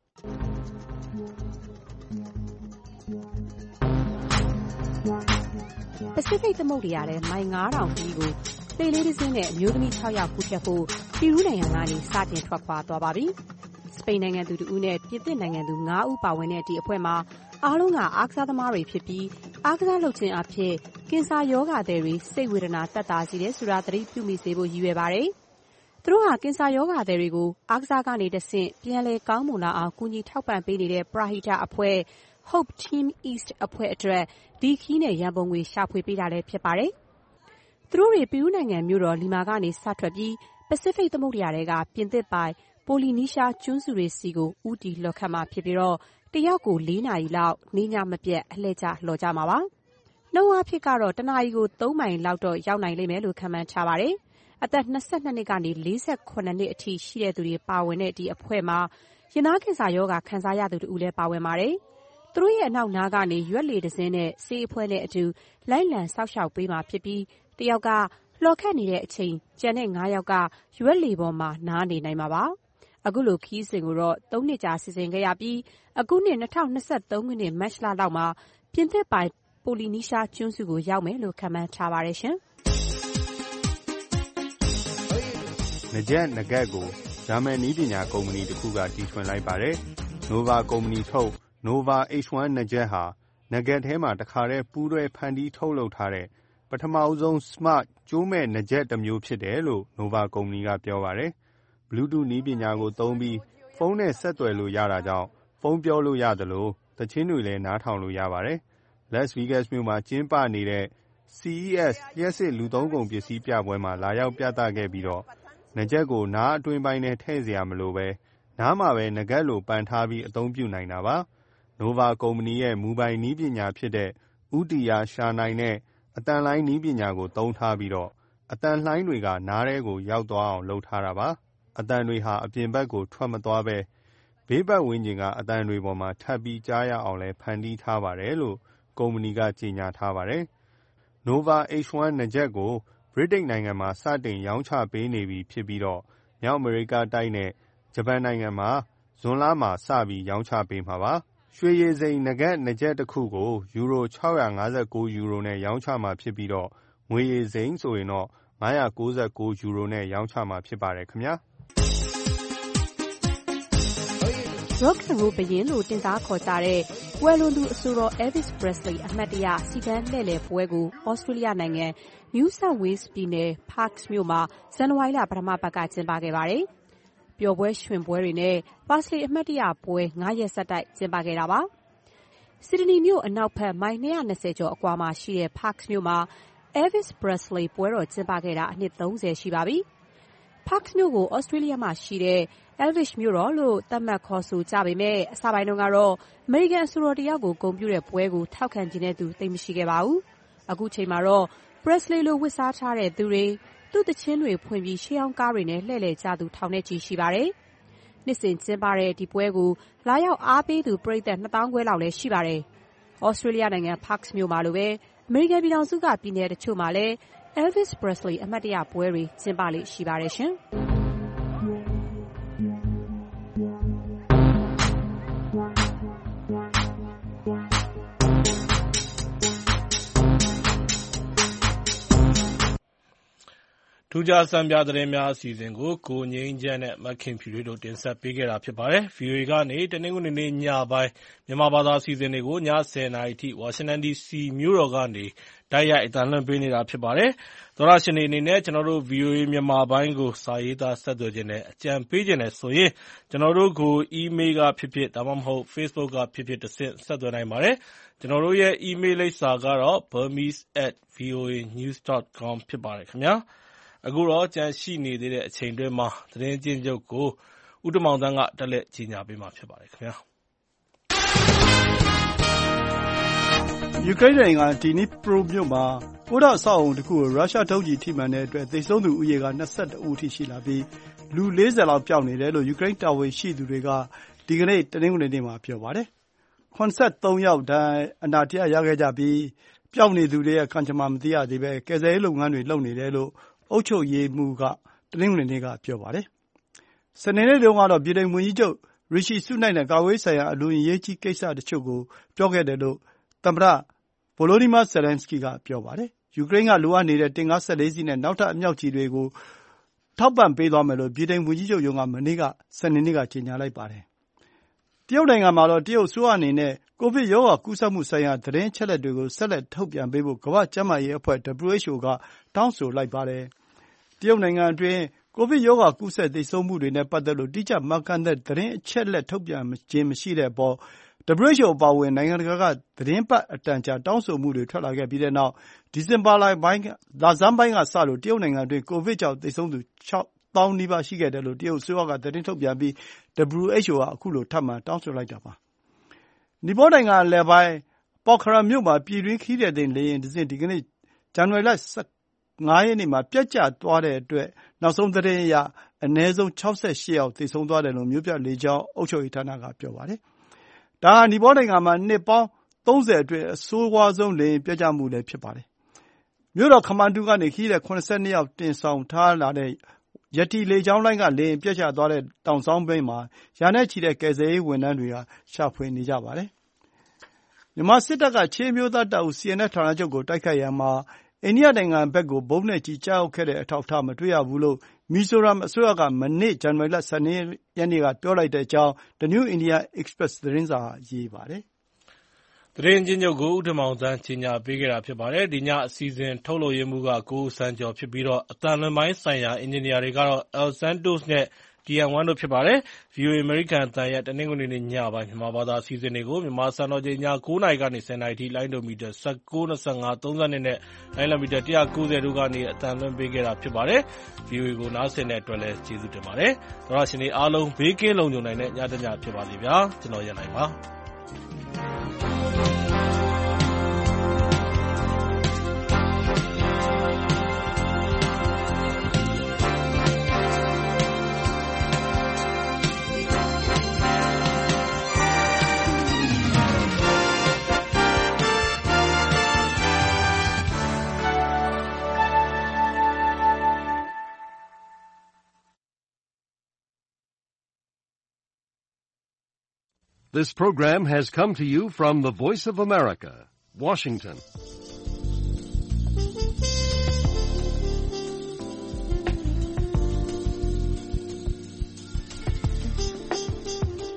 ပစိဖိတ်သမုဒ္ဒရာထဲမိုင်ငါးထောင်ခရီးကိုလှေလေးတစ်စင်းနဲ့အမျိုးသမီးခြောက်ယောက်ကူးဖြတ်ဖို့ပီရူးနိုင်ငံကနေစတင်ထွက်ခွာသွားပါပြီ။စပိန်နိုင်ငံသူတဦးနဲ့ပြင်သစ်နိုင်ငံသူငါးဦးပါဝင်တဲ့ဒီအဖွဲ့မှာအားလုံးကအားကစားသမားတွေဖြစ်ပြီးအားကစားလုပ်ခြင်းအဖြစ်ကင်ဆာရောဂါသည်တွေစိတ်ဝေဒနာသက်သာစေတယ်ဆိုတာသတိပြုမိစေဖို့ရည်ရွယ်ပါတယ်။သူတို့ဟာကင်ဆာရောဂါသည်တွေကိုအားကစားကနေတဆင့်ပြန်လည်ကောင်းမွန်လာအောင်ကူညီထောက်ပံ့ပေးနေတဲ့ပရဟိတအဖွဲ့ Hope Team East အဖွဲ့အတွက်ဒီခီးနဲ့ရန်ပုံငွေရှာဖွေပေးတာလည်းဖြစ်ပါတယ်။သူတို့တွေပီရူးနိုင်ငံမြို့တော်လီမာကနေစထွက်ပြီးပစိဖိတ်သမုဒ္ဒရာထဲကပြင်သစ်ပိုင်ပိုလီနီးရှားကျွန်းစုတွေစီကိုဦးတည်လှော်ခတ်မှာဖြစ်ပြီးတော့တယောက်ကိုလေးနာရီလောက်နေညမပြတ်အလှည့်ကျလှော်ကြမှာပါ။နှုန်းအားဖြင့်ကတော့တနာရီကိုသုံးမိုင်လောက်တော့ရောက်နိုင်လိမ့်မယ်လို့ခန့်မှန်းထားပါတယ်။အသက်၂၂နှစ်ကနေလေးဆယ့်ခုနှစ်နှစ်အထိရှိတဲ့သူတွေပါဝင်တဲ့ဒီအဖွဲ့မှာရင်သားကင်ဆာရောဂါခံစားရသူတူလည်းပါဝင်ပါတယ်။သူတို့ရဲ့အနောက်နားကနေရွက်လေတစ်စင်းနဲ့ဆေးအဖွဲ့နဲ့အတူလိုက်လံစောင့်ရှောက်ပေးမှာဖြစ်ပြီးတယောက်ကလှော်ခတ်နေတဲ့အချိန်ကျန်တဲ့ငါးယောက်ကရွက်လေပေါ်မှာနားနေနိုင်မှာပါ။အခုလိုခီးစဉ်ကိုတော့သုံးနှစ်ကြာစီစဉ်ခဲ့ရပြီးအခုနှစ်၂၀၂၃ခုနှစ်မတ်လလောက်မှာပြင်သစ်ပိုင်ပိုလီနီးရှားကျွန်းစုကိုရောက်မယ်လို့ခန့်မှန်းထားပါတယ်ရှင်။နဂျက်နဂတ်ကိုဂျာမန်နီးပညာကုမ္ပဏီတစ်ခုကတီထွင်လိုက်ပါတယ်။ Nova ကုမ္ပဏီထုတ် Nova အေ့ချ် ဝမ်း နဂျက်ဟာနဂတ်ထဲမှာတခါတည်းပူးတွဲဖန်တီးထုတ်လုပ်ထားတဲ့ပထမဆုံး Smart ကြိုးမဲ့နဂျက်တစ်မျိုးဖြစ်တယ်လို့ Nova ကုမ္ပဏီကပြောပါတယ်။ Bluetooth နည်းပညာကိုသုံးပြီးဖုန်းနဲ့ဆက်သွယ်လို့ရတာကြောင့်ဖုန်းပြောလို့ရသလိုသီချင်းတွေလည်းနားထောင်လို့ရပါတယ်။ Las Vegas မြို့မှာကျင်းပနေတဲ့ စီ အီ အက်စ် လျှပ်စစ်လူသုံးကုန်ပစ္စည်းပြပွဲမှာလာရောက်ပြသခဲ့ပြီးတော့နဂျက်ကိုနားအတွင်းပိုင်းနဲ့ထည့်စရာမလိုပဲနားမှာပဲနဂတ်လိုပန်ထားပြီးအသုံးပြုနိုင်တာပါ။ Nova ကုမ္ပဏီရဲ့မူပိုင်နည်းပညာဖြစ်တဲ့ဥတီယာရှာနိုင်တဲ့အအသံလှိုင်းနည်းပညာကိုသုံးထားပြီးတော့အသံလှိုင်းတွေကနားထဲကိုရောက်သွားအောင်လုပ်ထားတာပါ။အသံတွေဟာအပြင်ဘက်ကိုထွက်မသွားဘဲဘေးပတ်ဝန်းကျင်ကအသံတွေပေါ်မှာထပ်ပြီးကြားရအောင်လဲဖန်တီးထားပါတယ်လို့ကုမ္ပဏီကကြေညာထားပါတယ်။ Nova เอช วัน နားဂျက်ကိုဗြိတိန်နိုင်ငံမှာစတင်ရောင်းချပေးနေပြီဖြစ်ပြီးတော့မြောက်အမေရိကတိုက်နဲ့ဂျပန်နိုင်ငံမှာဇွန်လမှာစပြီးရောင်းချပေးမှာပါ။ရွှေရည်စိန်နဂတ်နားဂျက်တစ်ခုကိုယူရို၆၅၉ယူရိုနဲ့ရောင်းချမှာဖြစ်ပြီးတော့ငွေရည်စိန်ဆိုရင်တော့၅၉၉ယူရိုနဲ့ရောင်းချမှာဖြစ်ပါတယ်ခင်ဗျာ။ Rock and Roll ဘုရင်လို့တင်စားခေါ်ကြတဲ့ကွယ်လွန်သူအဆိုတော် Elvis Presley အမှတ်တရစီတန်းလှည့်လည်ပွဲကို Australia နိုင်ငံ New South Wales ပြည်နယ် Parkes မြို့မှာဇန်နဝါရီလပထမပတ်ကကျင်းပခဲ့ပါတယ်။ပျော်ပွဲရွှင်ပွဲတွေနဲ့ Presley အမှတ်တရပွဲငါးရက်ဆက်တိုက်ကျင်းပခဲ့တာပါ။ Sydney မြို့အနောက်ဘက်မိုင်၂၂၀ကျော်အကွာမှာရှိတဲ့ Parkes မြို့မှာ Elvis Presley ပွဲတော်ကျင်းပခဲ့တာအနှစ်သုံးဆယ်ရှိပါပြီ။ Parkes မြို့ကို Australia မှာရှိတဲ့Elvis မြို့တော်လို့သတ်မှတ်ခေါ်ဆိုကြပေမယ့်အစပိုင်းတုန်းကတော့အမေရိကန်အဆိုတော်တယောက်ကိုဂုဏ်ပြုတဲ့ပွဲကိုထောက်ခံချင်တဲ့သူသိပ်မရှိခဲ့ပါဘူး။အခုချိန်မှာတော့ Presley လိုဝတ်စားထားတဲ့သူတွေသူ့သီချင်းတွေဖွင့်ပြီးရှေးဟောင်းကားတွေနဲ့လှည့်လည်ကြသူထောင်နဲ့ချီရှိပါတယ်။နှစ်စဉ်ကျင်းပတဲ့ဒီပွဲကိုလာရောက်အားပေးသူပရိသတ်နှစ်သောင်းခွဲလောက်လည်းရှိပါတယ်။ Australia နိုင်ငံ Parkes မြို့မှာလိုပဲအမေရိကန်ပြည်ထောင်စုကပြည်နယ်တချို့မှာလည်း Elvis Presley အမှတ်တရပွဲတွေကျင်းပလေ့ရှိပါတယ်ရှင်။ထူးခြားစံပြသတင်းများအစီအစဉ်ကိုကိုငြိမ်းချမ်းနဲ့မခင်ဖြူတွေတို့တင်ဆက်ပေးခဲ့တာဖြစ်ပါတယ်။ ဗွီအိုအေကနေတနင်္ဂနွေနေ့ညပိုင်းမြန်မာဘာသာအစီအစဉ်တွေကိုညဆယ်နာရီထိဝါရှင်တန်ဒီစီမြို့တော်ကနေတိုက်ရိုက်အသံလွှင့်ပေးနေတာဖြစ်ပါတယ်။သောရရှင်တွေအနေနဲ့ကျွန်တော်တို့ ဗွီအိုအေမြန်မာပိုင်းကိုစာရေးသားဆက်သွယ်ခြင်းနဲ့အကြံပေးခြင်းနဲ့ဆိုရင်ကျွန်တော်တို့ကို email ကဖြစ်ဖြစ်ဒါမှမဟုတ် Facebook ကဖြစ်ဖြစ်တစ်ဆင့်ဆက်သွယ်နိုင်ပါတယ်။ကျွန်တော်တို့ရဲ့ email လိပ်စာကတော့ burmese at voanews dot com ဖြစ်ပါတယ်ခင်ဗျာ။အခုတော့ကြန့်ရှိနေသေးတဲ့အချိန်တွင်းမှာသတင်းချင်းချုပ်ကိုဦးတမောင်တန်းကတက်လက်ကြီးညာပေးမှာဖြစ်ပါတယ်ခင်ဗျာယူကရိန်းနိုင်ငံဒီနီပရိုမြို့မှာကိုဒအဆောက်အုံတစ်ခုကိုရုရှားဒုံးကျည်ထိမှန်တဲ့အတွက်သေဆုံးသူဦးရေက၂၁ဦးထိရှိလာပြီးလူ၄၀လောက်ပျောက်နေတယ်လို့ယူကရိန်းတာဝန်ရှိသူတွေကဒီကနေ့တနင်္ဂနွေနေ့မှာပြောပါတယ်။၇၃ယောက်ဒဏ်အနာတရားရခဲ့ကြပြီးပျောက်နေသူတွေရဲ့ကံကြမ္မာမသိရသေးပဲကယ်ဆယ်ရေးလုပ်ငန်းတွေလုပ်နေတယ်လို့အုပ်ချုပ်ရေးမှူးကတနင်္ဂနွေနေ့ကပြောပါတယ်။စနေနေ့တုန်းကတော့ဗြိတိန်ဝန်ကြီးချုပ်ရီရှီဆုနိုင်နဲ့ကာကွယ်ရေးဆိုင်ရာအလွန်အရေးကြီးကိစ္စတချို့ကိုပြောခဲ့တယ်လို့သမ္မတဗိုလိုဒီမာဇယ်လန်စကီကပြောပါတယ်။ယူကရိန်းကလိုအပ်နေတဲ့တင့်ကား၁၄စီးနဲ့နောက်ထပ်အမြောက်ကျည်တွေကိုထောက်ပံ့ပေးသွားမယ်လို့ဗြိတိန်ဝန်ကြီးချုပ်ရုံးကမနေ့ကစနေနေ့ကကြေညာလိုက်ပါတယ်။တရုတ်နိုင်ငံမှာတော့တရုတ်အစိုးရအနေနဲ့ကိုဗစ်ရောဂါကူးစက်မှုဆိုင်ရာသတင်းအချက်အလက်တွေကိုဆက်လက်ထုတ်ပြန်ပေးဖို့ကမ္ဘာ့ကျန်းမာရေးအဖွဲ့ ဒဘလျူ အိုက်ချ် အို ကတောင်းဆိုလိုက်ပါတယ်။တရုတ်နိုင်ငံအတွင်းကိုဗစ်ရောဂါကူးစက်သေဆုံးမှုတွေနဲ့ပတ်သက်လို့တိကျမှန်ကန်တဲ့သတင်းအချက်အလက်ထုတ်ပြန်ခြင်းမရှိတဲ့အပေါ် ဒဘလျူ အိုက်ချ် အို အပါအဝင်နိုင်ငံတကာကသီတင်းပတ်အတန်ကြာတောင်းဆိုမှုတွေထွက်လာခဲ့ပြီးတဲ့နောက်ဒီဇင်ဘာလဆန်းပိုင်းကစလို့တရုတ်နိုင်ငံအတွင်းကိုဗစ်ကြောင့်သေဆုံးသူခြောက်သောင်းနီးပါးရှိခဲ့တယ်လို့တရုတ်အစိုးရကသတင်းထုတ်ပြန်ပြီး ဒဘလျူ အိုက်ချ် အို ကခုလိုထပ်မံတောင်းဆိုလိုက်တာပါ။နီပေါနိုင်ငံအလယ်ပိုင်းပေါ့ခရာမြို့မှာပြည်တွင်းခရီးသည်တင်လေယာဉ်တစ်စင်းဒီကနေ့ဇန်နဝါရီလ၁၅ရက်နေ့မှာပျက်ကျသွားတဲ့အတွက်နောက်ဆုံးသတင်းအရအနည်းဆုံး၆၈ယောက်သေဆုံးသွားတယ်လို့မြို့ပြလေကြောင်းအုပ်ချုပ်ရေးဌာနကပြောပါတယ်။ဒါဟာနီပေါနိုင်ငံမှာနှစ်ပေါင်းသုံးဆယ်အတွင်းအဆိုးဝါးဆုံးလေယာဉ်ပျက်ကျမှုလည်းဖြစ်ပါတယ်။မြို့တော်ခမန်တူကနေခရီးသည်၇၂ယောက်တင်ဆောင်ထားလာတဲ့ယတီလေကြောင်းလိုင်းကလေယာဉ်ပျက်ကျသွားတဲ့တောင်စောင်းပိုင်းမှာရာနဲ့ချီတဲ့ကယ်ဆယ်ရေးဝန်ထမ်းတွေရှာဖွေနေကြပါတယ်။မြန်မာစစ်တပ်ကချင်းအမျိုးသားတပ်ဦး စီအန်အက်ဖ် ဌာနချုပ်ကိုတိုက်ခိုက်ရာမှာအိန္ဒိယနိုင်ငံဘက်ကိုဗုံးနဲ့ကျည်ကျရောက်ခဲ့တဲ့အထောက်အထားမတွေ့ရဘူးလို့မီဇိုရမ်အစိုးရကမနေ့ဇန်နဝါရီလ၁၂ရက်နေ့ကပြောလိုက်တဲ့အကြောင်း The New India Express သတင်းစာကရေးပါတယ်။သတင်းချင်းချုပ်ကိုဦးထမောင်သန်းကြီးညာပေးခဲ့တာဖြစ်ပါတယ်။ဒီညအစီအစဉ်ထုတ်လုပ်ရေးမှူးကကိုဦးစံကျော်ဖြစ်ပြီးတော့အသံလွှင့်ပိုင်းဆိုင်ရာအင်ဂျင်နီယာတွေကတော့ El Santos နဲ့တီအမ်ဝမ် တို့ဖြစ်ပါတယ်။ ဗွီအိုအေအမေရိကန်အသံရဲ့တနင်္ဂနွေနေ့ညပိုင်းမြန်မာဘာသာအစီအစဉ်တွေကိုမြန်မာစံတော်ချိန်ည၉နာရီကနေ၁၀နာရီထိလိုင်းဒိုမီတာ၁၉, ၂၅, ၃၂နဲ့လိုင်းလံမီတာ၁၉၀တို့ကနေအသံလွှင့်ပေးခဲ့တာဖြစ်ပါတယ်။ ဗွီအိုအေကိုနားဆင်တဲ့အတွက်လည်းကျေးဇူးတင်ပါတယ်။သောရရှင်တွေအားလုံးဘေးကင်းလုံခြုံနိုင်တဲ့ညတစ်ညဖြစ်ပါစေဗျာ။ကျွန်တော်ရန်နိုင်ပါ။ This program has come to you from the Voice of America, Washington.